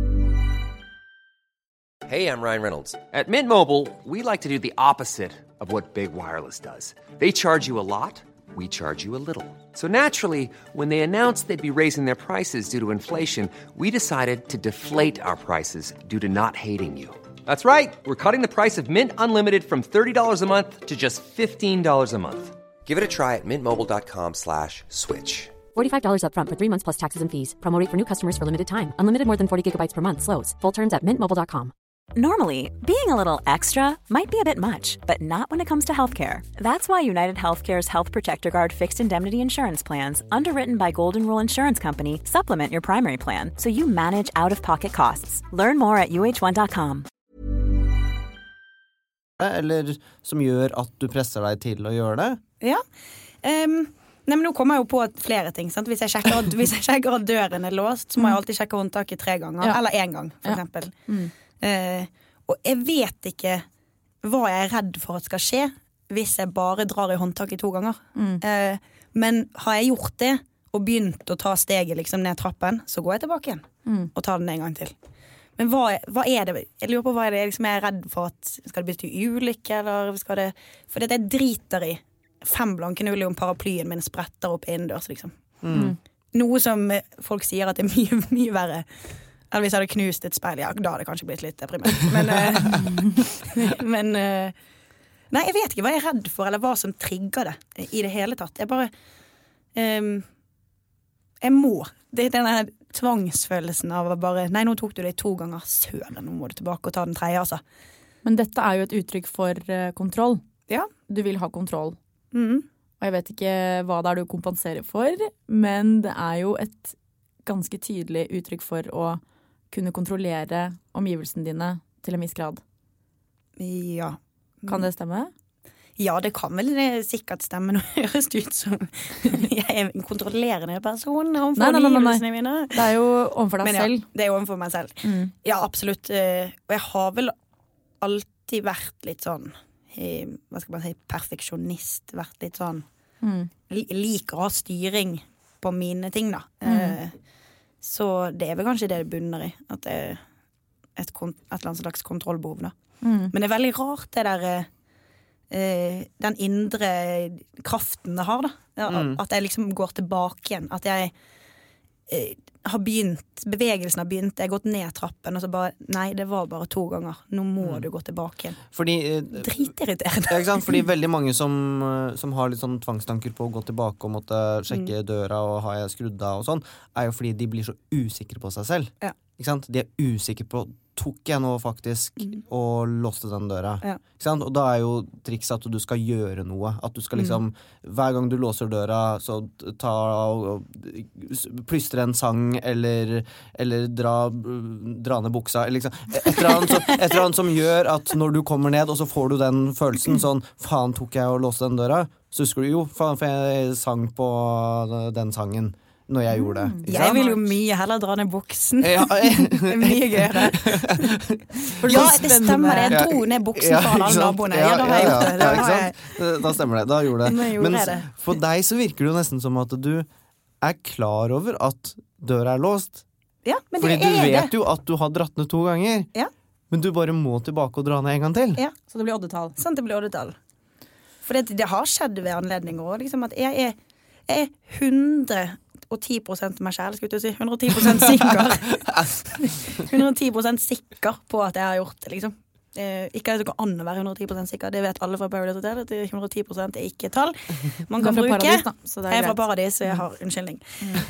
Hey, I'm Ryan Reynolds. At Mint Mobile, we like to do the opposite of what Big Wireless does. They charge you a lot. We charge you a little. So naturally, when they announced they'd be raising their prices due to inflation, we decided to deflate our prices due to not hating you. That's right. We're cutting the price of Mint Unlimited from $30 a month to just $15 a month. Give it a try at mintmobile.com/switch. $45 up front for 3 months plus taxes and fees. Promo rate for new customers for limited time. Unlimited more than 40 gigabytes per month. Slows full terms at mintmobile.com. Normally, being a little extra might be a bit much, but not when it comes to healthcare. That's why United Healthcare's Health Protector Guard fixed indemnity insurance plans, underwritten by Golden Rule Insurance Company, supplement your primary plan so you manage out-of-pocket costs. Learn more at uh1.com. Eller som gjør at du presser deg til å gjøre det? Ja. Nei, men nå kommer jeg jo på flere ting, sant? Hvis jeg sjekker at døren er låst, så må jeg alltid sjekke håndtaket 3 ganger, eller 1 gang, for eksempel. Og jeg vet ikke hva jeg er redd for at skal skje hvis jeg bare drar i håndtaket 2 ganger. Men har jeg gjort det og begynt å ta steget liksom ned trappen, så går jeg tilbake igjen og tar den 1 gang til. Men hva er det? Jeg lurer på hva er det liksom jeg er redd for at skal det bli til ulykke, eller skal det... For det jeg driter i 5 blanke nuller om paraplyen min spretter opp innendørs, liksom. Noe som folk sier at det er mye, mye verre. Eller hvis jeg hadde knust et speil, ja, da hadde det kanskje blitt litt deprimert. Men nei, jeg vet ikke hva jeg er redd for, eller hva som trigger det i det hele tatt. Jeg bare jeg må. Det er denne tvangsfølelsen av bare, nei, nå tok du det 2 ganger, søren, nå må du tilbake og ta den 3, altså. Men dette er jo et uttrykk for kontroll. Ja. Du vil ha kontroll. Og jeg vet ikke hva det er du kompenserer for, men det er jo et ganske tydelig uttrykk for å kunne kontrollere omgivelsene dine til en viss grad. Ja. Kan det stemme? Ja, det kan vel sikkert stemme. Nå høres det ut som jeg er en kontrollerende person overfor omgivelsene mine. Det er jo overfor deg selv. Ja, det er overfor meg selv. Ja, absolutt. Og jeg har vel alltid vært litt sånn, hva skal man si, perfeksjonist, vært litt sånn liker å ha styring på mine ting da. Så det vel kanskje det bunner i, at det et eller annet slags kontrollbehov da. Men det veldig rart det der den indre kraften det har da. At jeg liksom går tilbake igjen, at jeg har begynt, bevegelsen har begynt, jeg har gått ned trappen, og så bare, nei, det var bare 2 ganger. Nå må du gå tilbake igjen. Fordi, dritirriterende. Ja, ikke sant? Fordi veldig mange som har litt sånn tvangstanker på å gå tilbake og måtte sjekke døra og har jeg skrudd av og sånn, jo fordi de blir så usikre på seg selv. Ja. Ikke sant? De usikre på, tok jeg nå faktisk og låste den døra? Ja. Ikke sant? Og da jo trikset at du skal gjøre noe. At du skal liksom, hver gang du låser døra, så ta og plystre en sang, eller dra ned buksa, eller liksom. Et eller annet som gjør at når du kommer ned, og så får du den følelsen, sånn, faen tok jeg og låste den døra? Så husker du jo, faen, for jeg sang på den sangen når jeg gjorde det. Jeg vil jo mye heller dra ned buksen. Ja. Det mye gøyere. Ja, det stemmer. Jeg dro ned buksen for alle naboene. Ja, da har jeg gjort det. Ikke sant? Da stemmer det. Da gjorde det. Men for deg så virker det jo nesten som at du klar over at døra låst. Ja, men fordi du vet jo at du har dratt ned 2 ganger. Ja. Men du bare må tilbake og dra ned en gang til. Ja. Så det blir oddetall. Sånn, det blir oddetall. For det har skjedd ved anledninger også, liksom at jeg er 110% meg selv, skulle jeg si. 110% sikker. 110% sikker på at jeg har gjort det, liksom. Ikke at det går an å være 110% sikker. Det vet alle fra Paradise Hotel, at 110% ikke tall man kan bruke. Paradis, da, så jeg fra Paradis, så jeg har unnskyldning.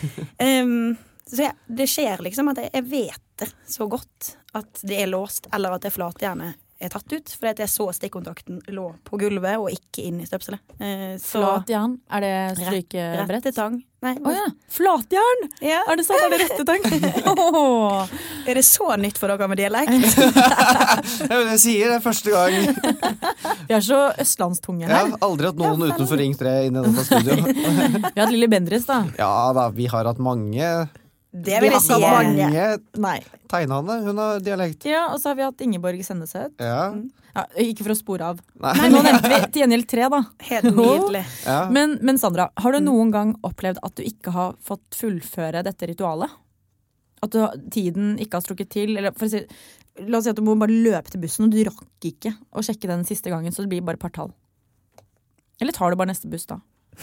Så det skjer liksom at jeg vet det så godt at det låst, eller at det flatjernet tatt ut, fordi at jeg så stikkontakten lå på gulvet og ikke inn i støpselet. Flatjern? Det strykebrett? Rettetang. Nei. Ja. Flatjern! Ja. Det sånn? Det rettetang? Det så nytt for dere med dialekt? Jeg sier det første gang. Vi så østlandstunge her. Jeg har aldri hatt noen utenfor Ring 3 inne i dette studio. Vi har hatt Lille Bendriss da. Ja da, vi har hatt mange. Det vil jeg si. Mange tegnene, hun har dialekt. Ja, og så har vi hatt Ingeborg Senneset. Ja. Ja, ikke for å spore av. Nei. Men nå nevnte vi til gjengjeld 3 da. Helt nydelig. Ja. Men Sandra, har du noen gang opplevd at du ikke har fått fullføre dette ritualet? At tiden ikke har strukket til? Eller for å si, la oss si at du må bare løpe til bussen, og du rakk ikke å sjekke den siste gangen, så det blir bare partall. Eller tar du bare neste buss da?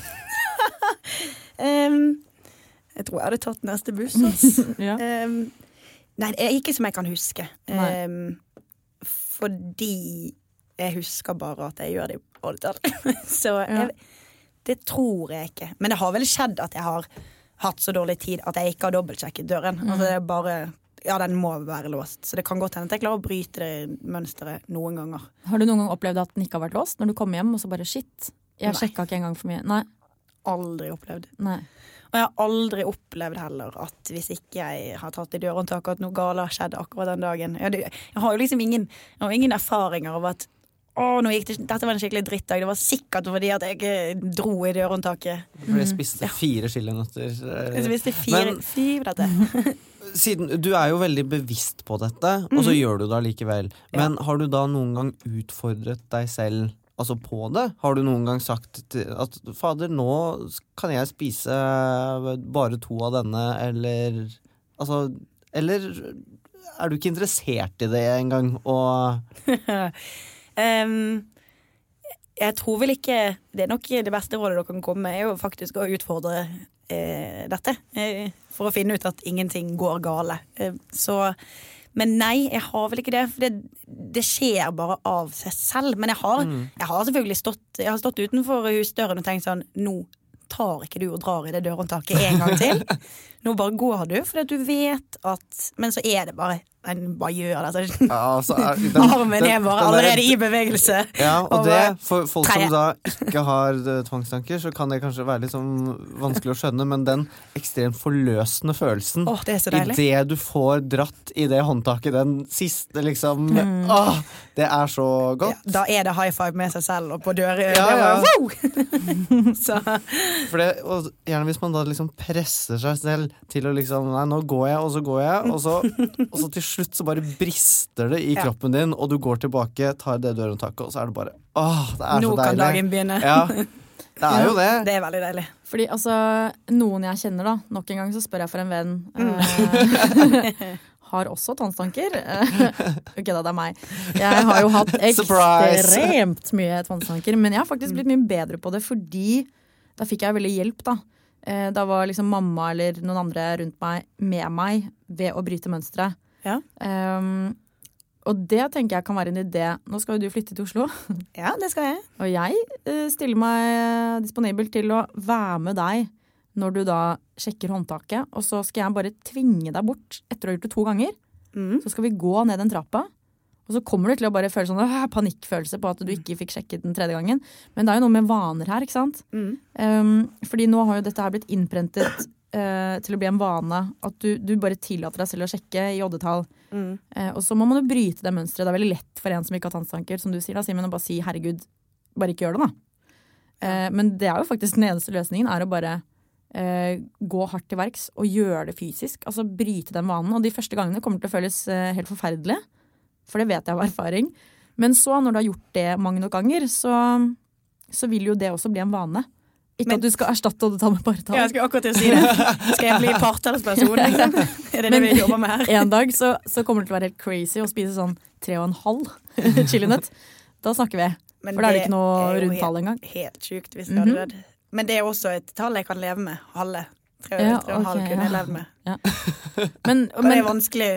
Jeg tror jeg hadde tatt neste buss. Ja. Nei, ikke som jeg kan huske. Fordi jeg husker bare at jeg gjør det i alle Så det tror jeg ikke. Men det har vel skjedd at jeg har hatt så dårlig tid at jeg ikke har dobbeltsjekket døren. Altså det bare, ja, den må være låst. Så det kan godt hende at jeg klarer å bryte det mønsteret noen ganger. Har du noen gang opplevd at den ikke har vært låst? Når du kommer hjem og så bare, shit, jeg sjekket ikke en gang for mye. Nei. Aldri opplevd. Nei. Og jeg har aldri opplevd heller at hvis ikke jeg har tatt i dørhåndtaket at noe galt har skjedd akkurat den dagen. Jeg har jo liksom ingen erfaringer av at nå gikk dette var en skikkelig drittdag. Det var sikkert fordi at jeg dro i dørhåndtaket. For jeg spiste 4 chilinøtter. Jeg spiste 4 dette. Siden du jo veldig bevisst på dette, og så gjør du det likevel. Men har du da noen gang utfordret deg selv altså på det? Har du noen gang sagt at fader, nå kan jeg spise bare 2 av denne, eller du ikke interessert i det en gang? Jeg tror vel ikke, det nok det beste rådet dere kan komme med, jo faktisk å utfordre dette, for å finne ut at ingenting går gale. Men nei, jeg har vel ikke det, for det skjer bare av seg selv. Men jeg har selvfølgelig stått utenfor husdøren og tenkt sånn, nå tar ikke du og drar i det dørhåndtaket en gang til. Nå bare går du, for du vet at, men så det bare, bare gjør det. Ja, altså, armen bare allerede i bevegelse. Ja, og det, for folk som da ikke har tvangstanker, så kan det kanskje være litt sånn vanskelig å skjønne, men den ekstremt forløsende følelsen, det så deilig. I det du får dratt i det håndtaket, den siste liksom, det så godt. Ja, da det high five med seg selv og på døren. Så. For det, og gjerne hvis man da liksom presser seg selv til å liksom, nei, nå går jeg, og så går jeg, og så til slutt så bare brister det i kroppen din, og du går tilbake, tar det dørhåndtaket, og så er det bare, det er Nå så deilig. kan dagen begynne. Ja, det er jo det. Det er veldig deilig. Fordi altså, noen jeg kjenner da, nok en gang så spør jeg for en venn, har også tannstanker. Ok da, det er meg. Jeg har jo hatt ekstremt mye tannstanker, men jeg har faktisk blitt mye bedre på det, fordi da fikk jeg veldig hjelp da. Da var liksom mamma eller noen andre rundt meg med meg ved å bryte mønstret. Ja. Og det tenker jeg kan være en idé. Nå skal jo du flytte til Oslo. Ja, det skal jeg. Og jeg stiller meg disponibel til å være med deg når du da sjekker håndtaket, og så skal jeg bare tvinge deg bort etter å ha gjort det 2 ganger. Så skal vi gå ned den trappa, og så kommer du til å bare føle sånn panikkfølelse på at du ikke fikk sjekket den 3. gangen. Men det er jo noe med vaner her, ikke sant? Fordi nå har jo dette her blitt innprentet til å bli en vane, at du bare tillater deg selv å sjekke i oddetall. Og så må man jo bryte det mønstret. Det er veldig lett for en som ikke har tannstanker, som du sier da, Simen, å bare si, herregud, bare ikke gjør det da. Men det er jo faktisk den eneste løsningen, er å bare gå hardt til verks og gjøre det fysisk, altså bryte den vanen, og de første gangene kommer til å føles helt forferdelig, for det vet jeg av erfaring, men så når du har gjort det mange nok ganger, så vil jo det også bli en vane. Ikke at du skal erstatte oddetall med partall. Ja, jeg skal akkurat til å si det. Skal jeg bli partallsperson? Er det vi jobber med her? En dag så kommer det til å være helt crazy å spise sånn 3,5 chilinøtt. Da snakker vi. For da er det ikke noe rundt tall engang. Helt sykt hvis det hadde vært. Men det er også et tall jeg kan leve med. Halve. 3,5 kunne jeg leve med. Ja. Men det er vanskelig.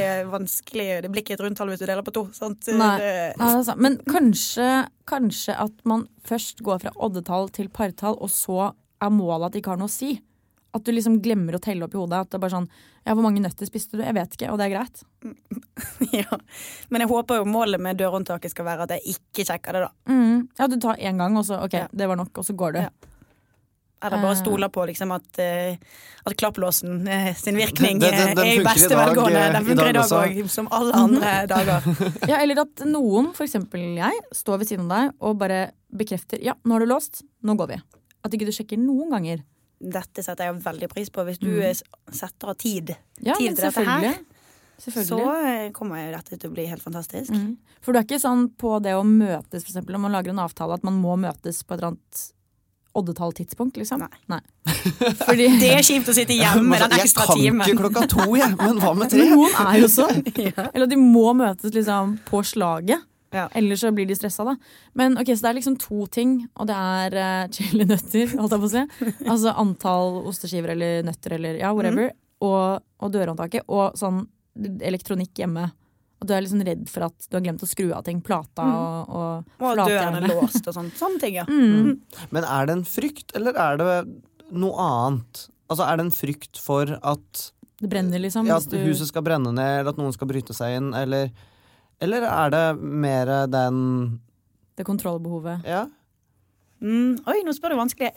Det blir ikke et rundt tall hvis du deler på 2. Sant? Nei, det er sant. Men kanskje at man først går fra oddetall til partall, og så er målet at det ikke har noe å si. At du liksom glemmer å telle opp i hodet. At det er bare sånn, hvor mange nøtter spiste du? Jeg vet ikke, og det er greit. Ja, men jeg håper jo målet med dørhåndtaket skal være at jeg ikke sjekker det da. Ja, du tar 1 gang, og så, det var nok, og så går du. Ja. Eller bare stoler på liksom at klapplåsen sin virkning den er i beste velgående. Den funker i dag også, som alle andre dager. Ja, eller at noen, for eksempel jeg, står ved siden av deg og bare bekrefter, ja, nå har du låst, nå går vi. At ikke du sjekker noen ganger. Dette setter jeg veldig pris på. Hvis du setter av tid til dette her, så kommer dette til å bli helt fantastisk. For du er ikke sånn på det å møtes, for eksempel, om man lager en avtale, at man må møtes på et eller annet oddetall-tidspunkt, liksom? Nei. Fordi det er kjipt å sitte hjemme den ekstra timen. Jeg kan ikke 2, men hva med 3? Men noen er jo sånn. Eller de må møtes liksom på slaget. Ja. Eller så blir de stresset da. Men ok, så det er liksom 2 ting, og det er chilinøtter, holdt jeg på å si. Altså antall osteskiver eller nøtter eller whatever, og dørhåndtaket, og sånn elektronikk hjemme. Og du er liksom redd for at du har glemt å skru av ting, plata og døren er låst og sånne ting, ja. Men er det en frykt, eller er det noe annet? Altså er det en frykt for at det brenner liksom? At huset skal brenne ned, eller at noen skal bryte seg inn, eller er det mer den det kontrollbehovet? Ja. Oi, nå spør du vanskelig.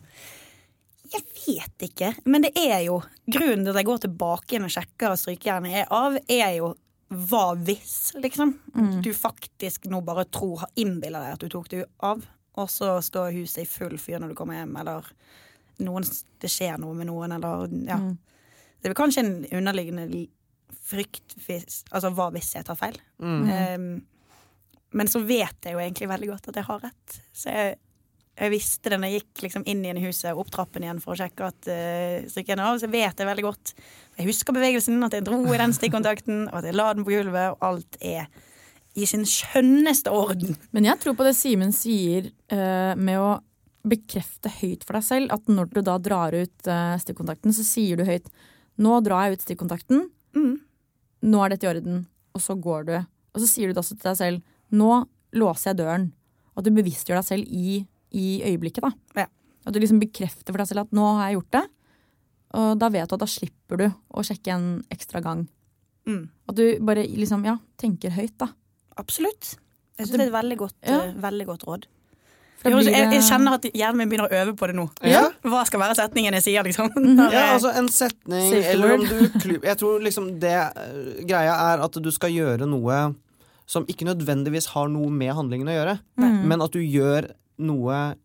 Jeg vet ikke, men det er jo grunnen til at jeg går tilbake og sjekker strykejernet er jo hva hvis, liksom. Du faktisk nå bare innbiller deg at du tok det av, og så står huset i full fyr når du kommer hjem, eller det skjer noe med noen, eller det er vel kanskje en underliggende frykt, altså hva hvis jeg tar feil. Men så vet jeg jo egentlig veldig godt at jeg har rett, så jeg visste det når jeg gikk liksom inn i en huset opp trappen igjen for å sjekke at strikken er av, så vet jeg veldig godt. Jeg husker bevegelsen, at jeg dro i den stikkontakten, og at jeg la den på gulvet, og alt er i sin skjønneste orden. Men jeg tror på det Simen sier med å bekrefte høyt for deg selv, at når du da drar ut stikkontakten, så sier du høyt, nå drar jeg ut stikkontakten, nå er dette i orden, og så går du. Og så sier du da til deg selv, nå låser jeg døren, og at du bevisstgjør deg selv i øyeblikket da. Ja. At du liksom bekrefter for deg selv at nå har jeg gjort det, og da vet du at da slipper du å sjekke en ekstra gang. At du bare liksom, tenker høyt da. Absolutt. Jeg synes det er et veldig godt råd. Jeg kjenner at hjernen min begynner å øve på det nå. Ja. Hva skal være setningen jeg sier, liksom? Altså en setning, eller om du jeg tror liksom det greia er at du skal gjøre noe som ikke nødvendigvis har noe med handlingen å gjøre, men at du gjør noe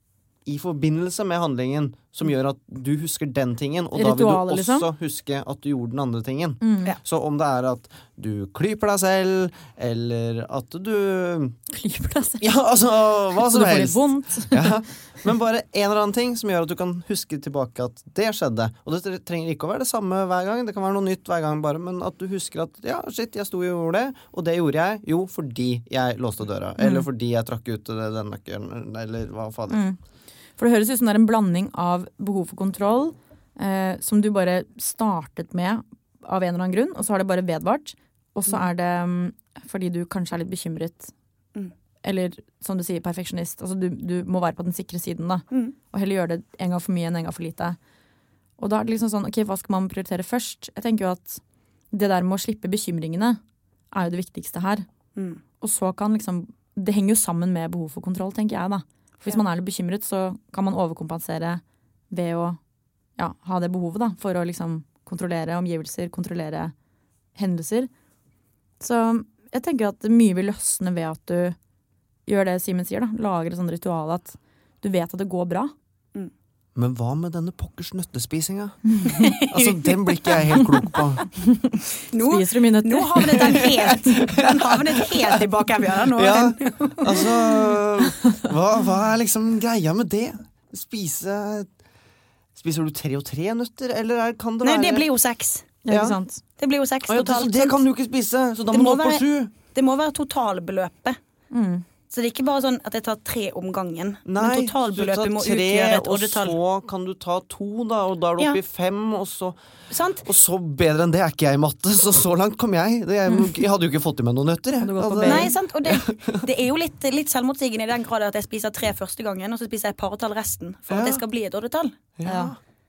i forbindelse med handlingen som gjør at du husker den tingen, og Ritualet, da vil du også liksom. huske at du gjorde den andre tingen. Ja. Så om det at du klyper deg selv, eller at du Klyper deg selv. Ja, altså, hva Så som du får litt helst. vondt. Ja, men bare en eller annen ting som gjør at du kan huske tilbake at det skjedde. Og det trenger ikke å være det samme hver gang, det kan være noe nytt hver gang bare, men at du husker at ja, shit, jeg sto og gjorde det, og det gjorde jeg jo fordi jeg låste døra, eller fordi jeg trakk ut den nøkkelen, eller hva fader. For det høres ut som det en blanding av behov for kontroll, som du bare startet med av en eller annen grunn, og så har det bare vedvart. Og så det fordi du kanskje litt bekymret. Eller som du sier, perfeksjonist. Altså du må være på den sikre siden da. Og heller gjøre det en gang for mye enn en gang for lite. Og da det liksom sånn, ok, hva skal man prioritere først? Jeg tenker jo at det der med å slippe bekymringene jo det viktigste her. Og så kan liksom, det henger jo sammen med behov for kontroll, tenker jeg da. Hvis man litt bekymret, så kan man overkompensere ved å ha det behovet da, for å liksom kontrollere omgivelser, kontrollere hendelser. Så jeg tenker at mye vil løsne ved at du gjør det Simen sier da, lager et sånt ritual at du vet at det går bra. Men hva med denne pokkers nøttespisinga? Altså, den blir ikke jeg helt klok på. Spiser du mye nøtter? Nå havnet den helt i bakevja. Ja, altså, hva liksom greia med det? Spiser du 3 og 3 nøtter, eller kan det være... Nei, det blir jo 6. Ja, ikke sant? Det blir jo 6 totalt. Så det kan du ikke spise, så da må du opp på 7. Det må være totalbeløpet. Så det ikke bare sånn at jeg tar 3 om gangen. Nei, men totalbeløpet må utgjøre et oddetall. Og så kan du ta 2 da, og da du oppe i 5, og så... Sant? Og så bedre enn det ikke jeg i matte, så langt kom jeg. Jeg hadde jo ikke fått i meg noen nøtter. Nei, sant? Og det jo litt selvmotsigende i den grad at jeg spiser 3 første gangen, og så spiser jeg partall resten, for at det skal bli et oddetall. Ja.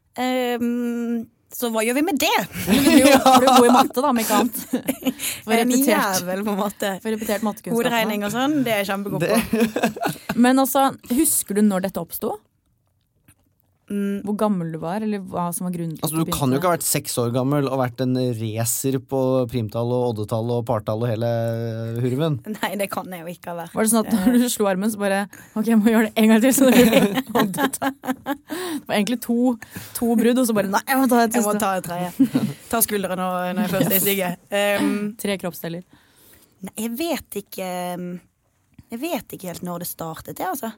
Så hva gjør vi med det? Du blir jo god i matte da, med ikke annet. En jævel på matte. For repetert mattekunnskap. Hoderegning og sånn, det kjempegod på. Men altså, husker du når dette oppstod? Hvor gammel du var, eller hva som var grunnen til altså, du kan jo ikke ha vært 6 år gammel og vært en racer på primtall og oddetall og partall og hele hurven. Nei, det kan jeg jo ikke ha vært. Var det sånn at når du slo armen så bare, ok, jeg må gjøre det en gang til så det blir oddetall. Det var egentlig to brudd, og så bare, nei, jeg må ta et siste. Jeg må ta et tredje. Ta skulderen når jeg først stiger. 3 kroppsdeler. Nei, jeg vet ikke helt når det startet, det altså.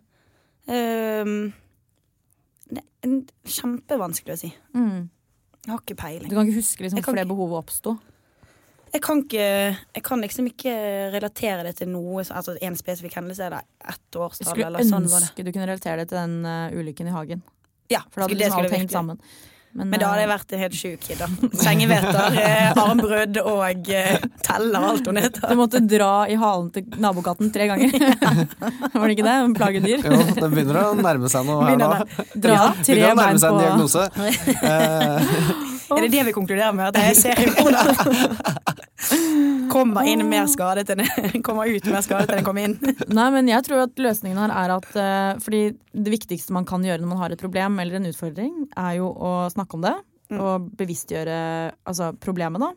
Det kjempevanskelig å si. Jeg har ikke peiling. Du kan ikke huske liksom, for det behovet oppstod? Jeg kan liksom ikke relatere det til noe, altså en spesifikk hendelse eller 1 årstall eller sånn var det. Skulle ønske du kunne relatere det til den ulykken i hagen. Ja, for da hadde liksom alt hengt sammen. Men da hadde jeg vært en helt syk kid da. Sengeveter, armbrudd og teller alt hun heter. Du måtte dra i halen til nabokatten 3 ganger. Var det ikke det? En plagedyr? Jo, det begynner å nærme seg noe her nå. Dra 3 begynner å nærme bein seg en på... diagnose. Er det vi konkluderer med? At jeg ser hvordan kommer inn mer skadet enn kommer ut mer skadet enn jeg kommer inn? Nei, men jeg tror at løsningen her at fordi det viktigste man kan gjøre når man har et problem eller en utfordring, jo å snakke om det og bevisstgjøre altså, problemet da.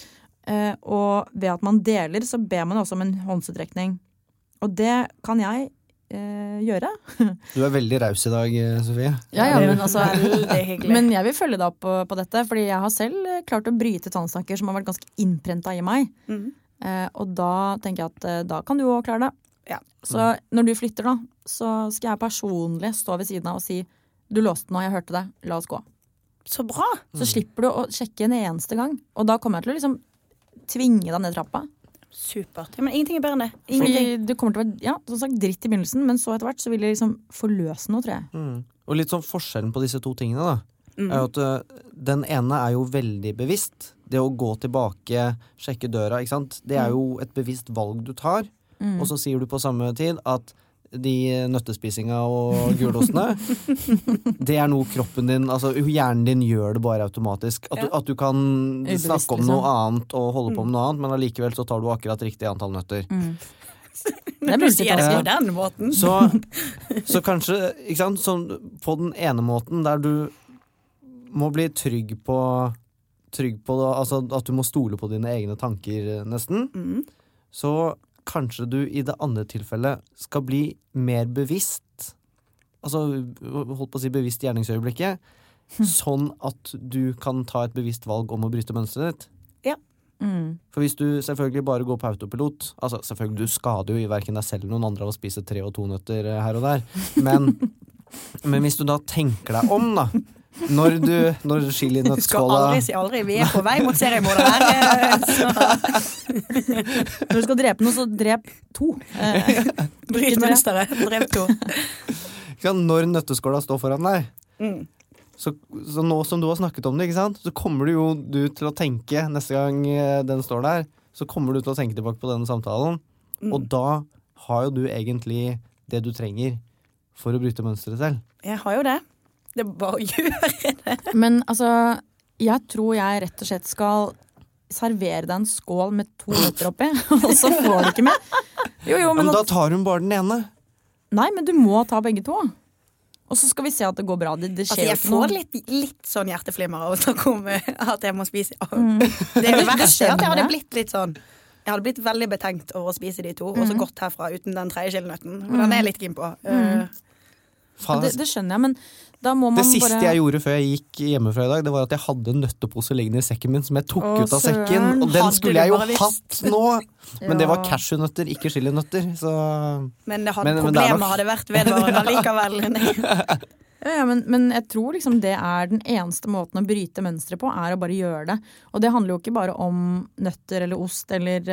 Og ved at man deler, så ber man også om en håndsutrekning. Og det kan jeg gjøre. Du veldig raus i dag, Sofie. Ja, men altså, men jeg vil følge deg opp på dette, fordi jeg har selv klart å bryte tannstakker som har vært ganske innprentet i meg. Og da tenker jeg at da kan du også klare det. Ja. Så når du flytter da, så skal jeg personlig stå ved siden av og si, du låste nå, jeg hørte det, la oss gå. Så bra! Så slipper du å sjekke en eneste gang. Og da kommer jeg til å liksom tvinge deg ned trappa. Supert. Ja, men ingenting bedre enn det. Fordi det kommer til å være, som sagt, dritt i begynnelsen, men så etter hvert så vil det liksom forløse noe, tror jeg. Og litt sånn forskjellen på disse 2 tingene da, jo at den ene jo veldig bevisst. Det å gå tilbake, sjekke døra, ikke sant? Det jo et bevisst valg du tar. Og så sier du på samme tid at de nøttespisinga og gulostene, det noe kroppen din, altså hjernen din gjør det bare automatisk. At du kan snakke om noe annet og holde på med noe annet, men allikevel så tar du akkurat riktig antall nøtter. Men du sier det på den måten. Så kanskje, ikke sant, sånn, på den ene måten der du må bli trygg på det, altså at du må stole på dine egne tanker nesten, så kanskje du i det andre tilfellet skal bli mer bevisst altså, holdt på å si bevisst gjerningsøyeblikket, sånn at du kan ta et bevisst valg om å bryte mønstret ditt. Ja. For hvis du selvfølgelig bare går på autopilot, altså selvfølgelig du skader jo i hverken deg selv eller noen andre av å spise 3 og 2 nøtter her og der, men hvis du da tenker deg om da, når chilinøttskåla... Du skal aldri, vi på vei mot seriemorder her. Når du skal drepe noe, så drep 2. Bryt mønsteret, drep 2. Når nøtteskåla står foran deg, så nå som du har snakket om det, ikke sant? Så kommer du til å tenke, neste gang den står der, så kommer du til å tenke tilbake på denne samtalen, og da har jo du egentlig det du trenger for å bryte mønstret selv. Jeg har jo det. Det er bare å gjøre det. Men altså, jeg tror jeg rett og slett skal servere deg en skål med 2 nøtter oppi, og så får du ikke med. Jo, men da tar hun bare den ene. Nei, men du må ta begge 2. Og så skal vi se at det går bra. Det skjer jeg får litt sånn hjerteflimmer av å snakke om at jeg må spise. Det er det verste at jeg hadde blitt litt sånn. Jeg hadde blitt veldig betenkt over å spise de 2, og så gått herfra uten den 3. chilinøtten. Den er jeg litt keen på. Det skjønner jeg, men da må man det siste jeg gjorde før jeg gikk hjemmefra i dag, det var at jeg hadde en nøttepose liggende i sekken min som jeg tok ut av sekken, og den skulle jeg jo hatt nå, men det var cashewnøtter, ikke chilinøtter, så... Men problemet hadde vært vedvarende likevel. Ja, men jeg tror liksom det er den eneste måten å bryte mønstre på, er å bare gjøre det. Og det handler jo ikke bare om nøtter eller ost eller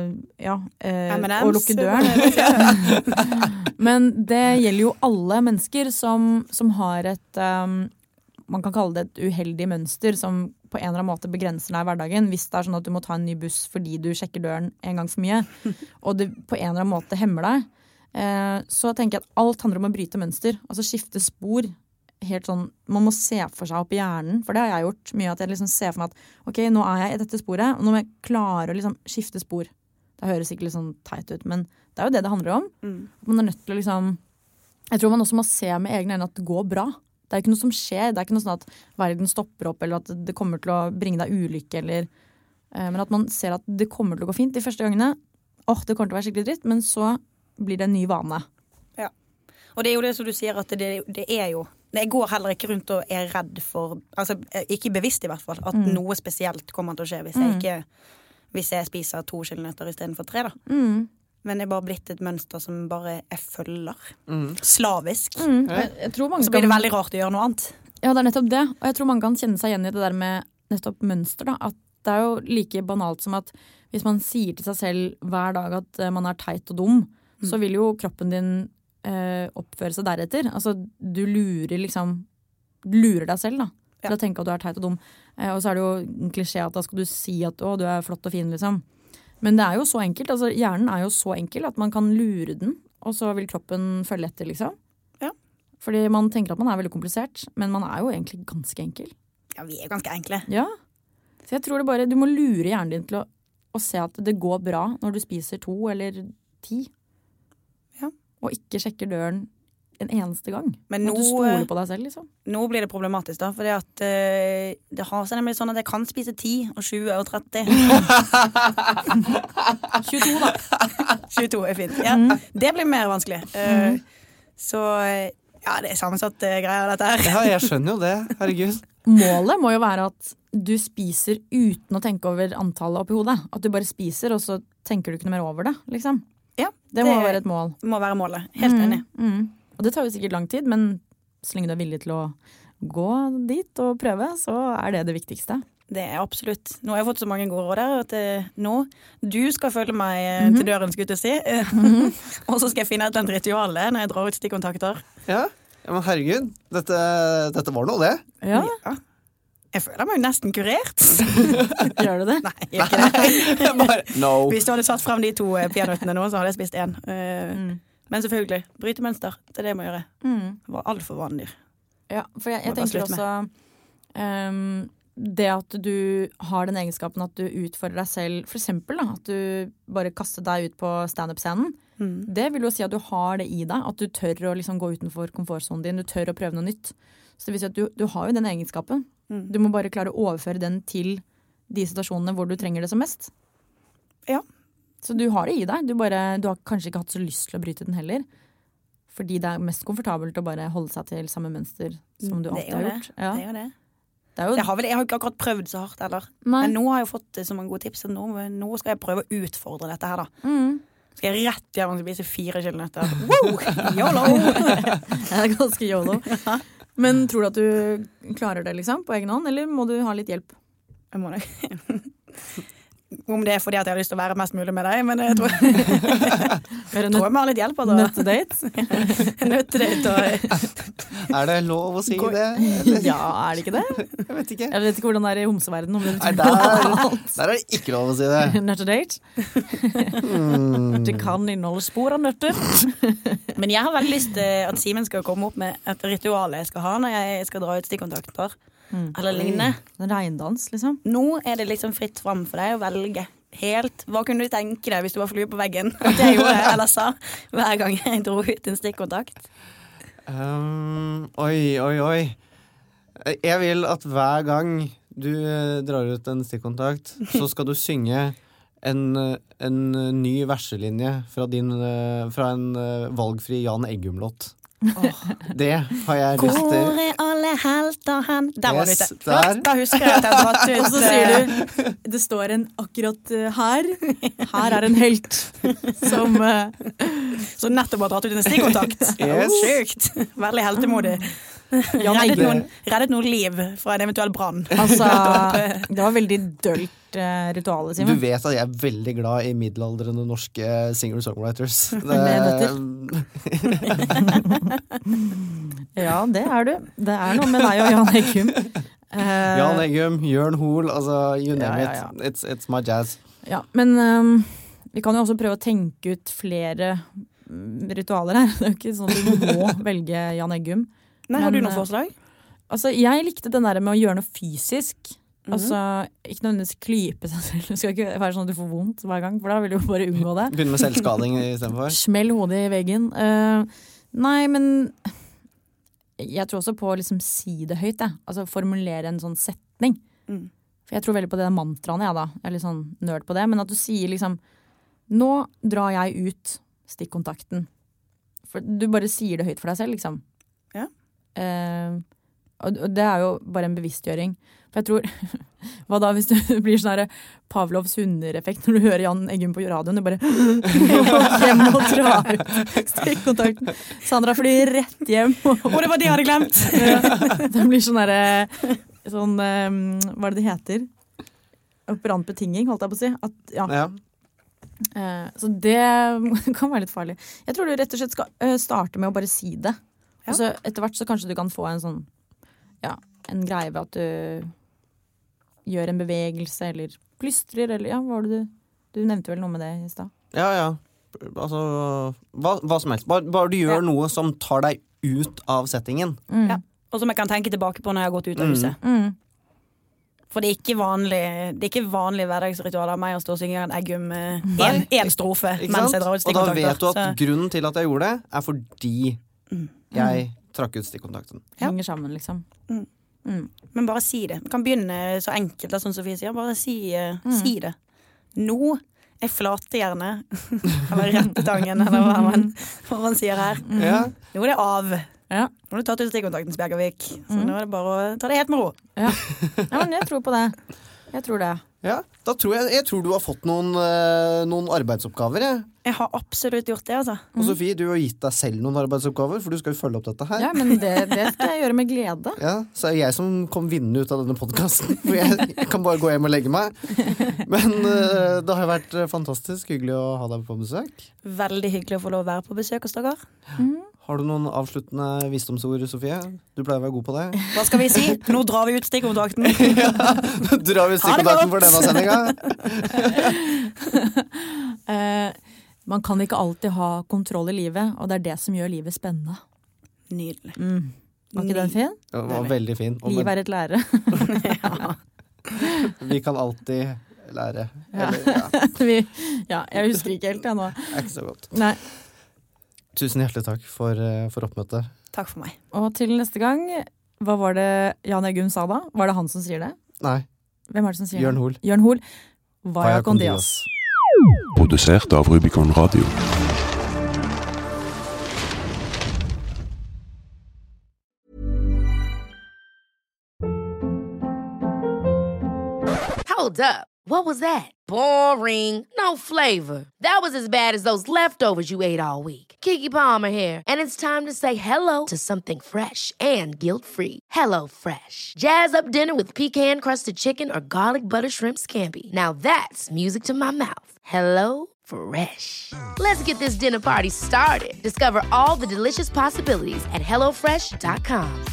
å lukke døren. Men det gjelder jo alle mennesker som har et, man kan kalle det et uheldig mønster som på en eller annen måte begrenser deg i hverdagen. Hvis det er sånn at du må ta en ny buss fordi du sjekker døren en gang for mye, og det på en eller annen måte hemmer deg, så tenker jeg at alt handler om å bryte mønster. Altså skifte spor. Helt sånn, man må se for seg opp i hjernen, for det har jeg gjort mye, at jeg liksom ser for meg at ok, nå er jeg i dette sporet, og nå må jeg klare å liksom skifte spor. Det høres ikke litt sånn teit ut, men det er jo det handler om. Man er nødt til å liksom, jeg tror man også må se med egne øyne at det går bra. Det er ikke noe som skjer, det er ikke noe sånn at verden stopper opp, eller at det kommer til å bringe deg ulykke, eller, men at man ser at det kommer til å gå fint de første gangene. Det kommer til å være skikkelig dritt, men så blir det en ny vane. Ja, og det er jo det som du sier, at det er jo, jeg går heller ikke rundt og er redd for, altså ikke bevisst i hvert fall, at noe spesielt kommer til å skje hvis jeg spiser 2 chilinøtter i stedet for 3 da. Men det er bare blitt et mønster som bare jeg følger. Slavisk. Jeg tror så blir det veldig rart å gjøre noe annet. Ja, det er nettopp det. Og jeg tror man kan kjenne seg igjen i det der med nettopp mønster da, at det er jo like banalt som at hvis man sier til seg selv hver dag at man er teit og dum, så vil jo kroppen din oppføre seg deretter. Altså, du lurer deg selv da, til å tenke at du er teit og dum. Og så er det jo en klisjé at da skal du si at du er flott og fin, liksom. Men det er jo så enkelt, altså hjernen er jo så enkel at man kan lure den, og så vil kroppen følge etter, liksom. Ja. Fordi man tenker at man er veldig komplisert, men man er jo egentlig ganske enkel. Ja, vi er ganske enkle. Ja. Så jeg tror det bare, du må lure hjernen din til å se at det går bra når du spiser 2 eller 10. Og ikke sjekker døren en eneste gang. Men nå, du stoler på deg selv, liksom. Nå blir det problematisk da, fordi at det har seg nemlig sånn at jeg kan spise 10 og 20 og 30. 22 da. 22 er fint. Ja, det blir mer vanskelig. Så ja, det er sammensatt greier dette her. Ja, jeg skjønner jo det, herregud. Målet må jo være at du spiser uten å tenke over antallet oppi hodet. At du bare spiser, og så tenker du ikke noe mer over det, liksom. Ja, det må være et mål. Må være målet, helt enig. Og det tar jo sikkert lang tid, men så lenge du er villig til å gå dit og prøve, så er det viktigste. Det er absolutt. Nå har jeg fått så mange gode råd der, at nå, du skal følge meg til døren, skulle jeg si. Og så skal jeg finne et eller annet ritual når jeg drar ut stikkontakter. Ja, men herregud, dette var noe det. Ja. Jeg føler meg jo nesten kurert. Gjør du det? Nei, jeg gjør ikke det. No. Hvis du hadde satt frem de 2 peanøttene nå, så hadde jeg spist 1. Men selvfølgelig, bryte mønster, det er det jeg må gjøre. Det var alt for vandyr. Ja, for jeg tenker også det at du har den egenskapen at du utfordrer deg selv, for eksempel da, at du bare kaster deg ut på stand-up-scenen. Det vil jo si at du har det i deg, at du tør å liksom gå utenfor komfortzonen din, du tør å prøve noe nytt. Så det vil si at du har jo den egenskapen. Du må bare klare å overføre den til de situasjonene hvor du trenger det som mest. Ja. Så du har det i deg. Du har kanskje ikke hatt så lyst til å bryte den heller. Fordi det mest komfortabelt å bare holde seg til samme mønster som du alltid har gjort. Ja. Det er det. Jeg har ikke akkurat prøvd så hardt heller. Men nå har jeg fått så mange gode tips. Nå skal jeg prøve å utfordre dette her da. Skal jeg rett hjem og spise 4 kilometer. Wow! YOLO! Det er ganske YOLO. Men tror du at du klarer det liksom på egen hånd, eller må du ha litt hjelp? Jeg må det. Om det er fordi at jeg har lyst til å være mest mulig med deg, men jeg tror jeg må ha litt hjelp av det. Nøttedate? Nøttedate. Det lov å si det? Eller? Ja, det ikke det? Jeg vet ikke. Jeg vet ikke hvordan det i homseverdenen. Nei, der det ikke lov å si det. Nøttedate? Det kan inneholde spor av nøtter. Men jeg har veldig lyst til at Simen skal komme opp med et ritual jeg skal ha når jeg skal dra ut stikkontakter. Eller lignende. En regndans, liksom. Nå er det liksom fritt frem for deg å velge helt. Hva kunne du tenke deg hvis du var flue på veggen? At jeg gjorde det, eller sa, hver gang jeg dro ut en stikkontakt. Oi. Jeg vil at hver gang du drar ut en stikkontakt, så skal du synge en ny verselinje fra en valgfri Jan Eggum-låt. Det har jeg lyst til. Hvor er alle helter hen? Der var Yes, den ute. Da husker jeg at jeg har dratt ut. Og så sier du, det står en akkurat her er en helt som nettopp har dratt ut en stikkontakt. Yes. Sykt. Veldig heltemodig. Reddet noen liv fra en eventuell brann. Altså, det var veldig dølt ritualet, Simen. Du vet at jeg er veldig glad i middelaldrende norske singer-songwriters. Ja, det er du. Det er noe med deg og Jan Eggum. Jan Eggum, Jørn Hoel, altså you name it. It's my jazz. Ja, men vi kan jo også prøve å tenke ut flere ritualer her. Det er jo ikke sånn at du må velge Jan Eggum. Nei, har du noen forslag? Altså, jeg likte den der med å gjøre noe fysisk. Altså, ikke nødvendigvis klype seg selv. Det skal ikke være sånn at du får vondt hver gang, for da vil du jo bare unngå det. Begynne med selvskading i stedet for. Smell hodet i veggen. Nei, men jeg tror også på å liksom si det høyt, altså formulere en sånn setning. For jeg tror veldig på det mantraene, da. Jeg er litt sånn nerd på det, men at du sier liksom, nå drar jeg ut stikkontakten. For du bare sier det høyt for deg selv, liksom. Ja. Og det er jo bare en bevisstgjøring. For jeg tror, hva da hvis du blir sånn her Pavlovs hunder-effekt når du hører Jan Eggum på radioen, du bare hjem og drar ut stikkontakten. Sandra flyr rett hjem. Det var det jeg hadde glemt. Det blir sånn her, hva det heter? Operant betinging, holdt jeg på å si. At, ja. Så det kan være litt farlig. Jeg tror du rett og slett skal starte med å bare si det. Og så etter hvert så kanskje du kan få en sånn, en greie ved at du gjør en bevegelse, eller plystrer, eller hva var det du nevnte vel noe med det i sted? Ja. Altså, hva som helst. Bare du gjør noe som tar deg ut av settingen. Ja. Og som jeg kan tenke tilbake på når jeg har gått ut av huset. For det er ikke vanlig hverdagsritual av meg å stå og synge en Eggum en strofe mens jeg drar ut stikkontakter. Og da vet du at grunnen til at jeg gjorde det, er fordi jeg trakk ut stikkontakten. Henger sammen, liksom. Men bare si det. Du kan begynne så enkelt, da, som Sofie sier. Bare si det. Nå er flatejernet, eller rettetangen, eller hva man sier her. Nå er det av. Nå har du tatt ut stikkontakten, Bjergavik. Så nå er det bare å ta det helt med ro. Ja, men jeg tror på det. Jeg tror det. Ja, da tror jeg tror du har fått noen arbeidsoppgaver. Jeg har absolutt gjort det, altså. Og Sofie, du har gitt deg selv noen arbeidsoppgaver, for du skal jo følge opp dette her. Ja, men det skal jeg gjøre med glede. Ja, så er det jeg som kom vinnende ut av denne podcasten, for jeg kan bare gå hjem og legge meg. Men det har vært fantastisk hyggelig å ha deg på besøk. Veldig hyggelig å få lov å være på besøk hos dere. Har du noen avsluttende visdomsord, Sofie? Du pleier å være god på det. Hva skal vi si? Nå drar vi ut stikkontakten. Nå drar vi ut stikkontakten for denne sendinga. Man kan ikke alltid ha kontroll i livet, og det er det som gjør livet spennende. Nydelig. Var ikke den fin? Det var veldig fin. Livet er et lære. Vi kan alltid lære. Jeg husker ikke helt det nå. Det er ikke så godt. Nei. Tusen hjertelig takk for oppmøtet. Takk for meg. Og til neste gang, hva var det Jan Eggum sa da? Var det han som sier det? Nei. Hvem er det som sier Jørn det? Hoel. Jørn Hoel. Vaya con Dios. Produsert av Rubicon Radio. Hold up. What was that? Boring. No flavor. That was as bad as those leftovers you ate all week. Keke Palmer here, and it's time to say hello to something fresh and guilt-free. Hello Fresh. Jazz up dinner with pecan-crusted chicken or garlic butter shrimp scampi. Now that's music to my mouth. Hello Fresh. Let's get this dinner party started. Discover all the delicious possibilities at hellofresh.com.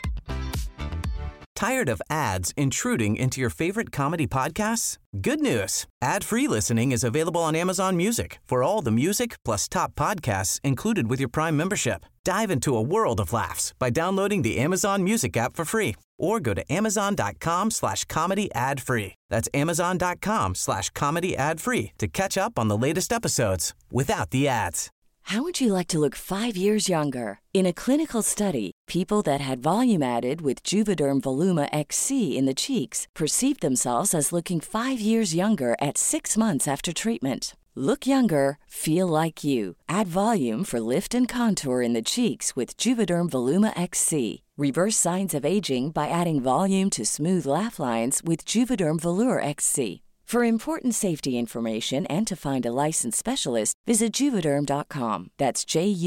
Tired of ads intruding into your favorite comedy podcasts? Good news. Ad-free listening is available on Amazon Music for all the music plus top podcasts included with your Prime membership. Dive into a world of laughs by downloading the Amazon Music app for free or go to amazon.com/comedy ad-free. That's amazon.com/comedy ad-free to catch up on the latest episodes without the ads. How would you like to look 5 years younger? In a clinical study, people that had volume added with Juvederm Voluma XC in the cheeks perceived themselves as looking 5 years younger at 6 months after treatment. Look younger, feel like you. Add volume for lift and contour in the cheeks with Juvederm Voluma XC. Reverse signs of aging by adding volume to smooth laugh lines with Juvederm Volure XC. For important safety information and to find a licensed specialist, visit Juvederm.com. That's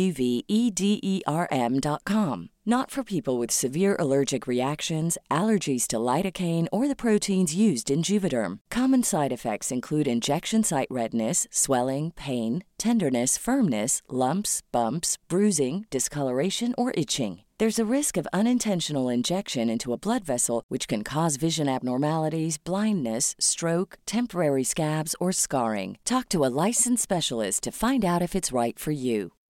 JUVEDERM.com. Not for people with severe allergic reactions, allergies to lidocaine, or the proteins used in Juvederm. Common side effects include injection site redness, swelling, pain, tenderness, firmness, lumps, bumps, bruising, discoloration, or itching. There's a risk of unintentional injection into a blood vessel, which can cause vision abnormalities, blindness, stroke, temporary scabs, or scarring. Talk to a licensed specialist to find out if it's right for you.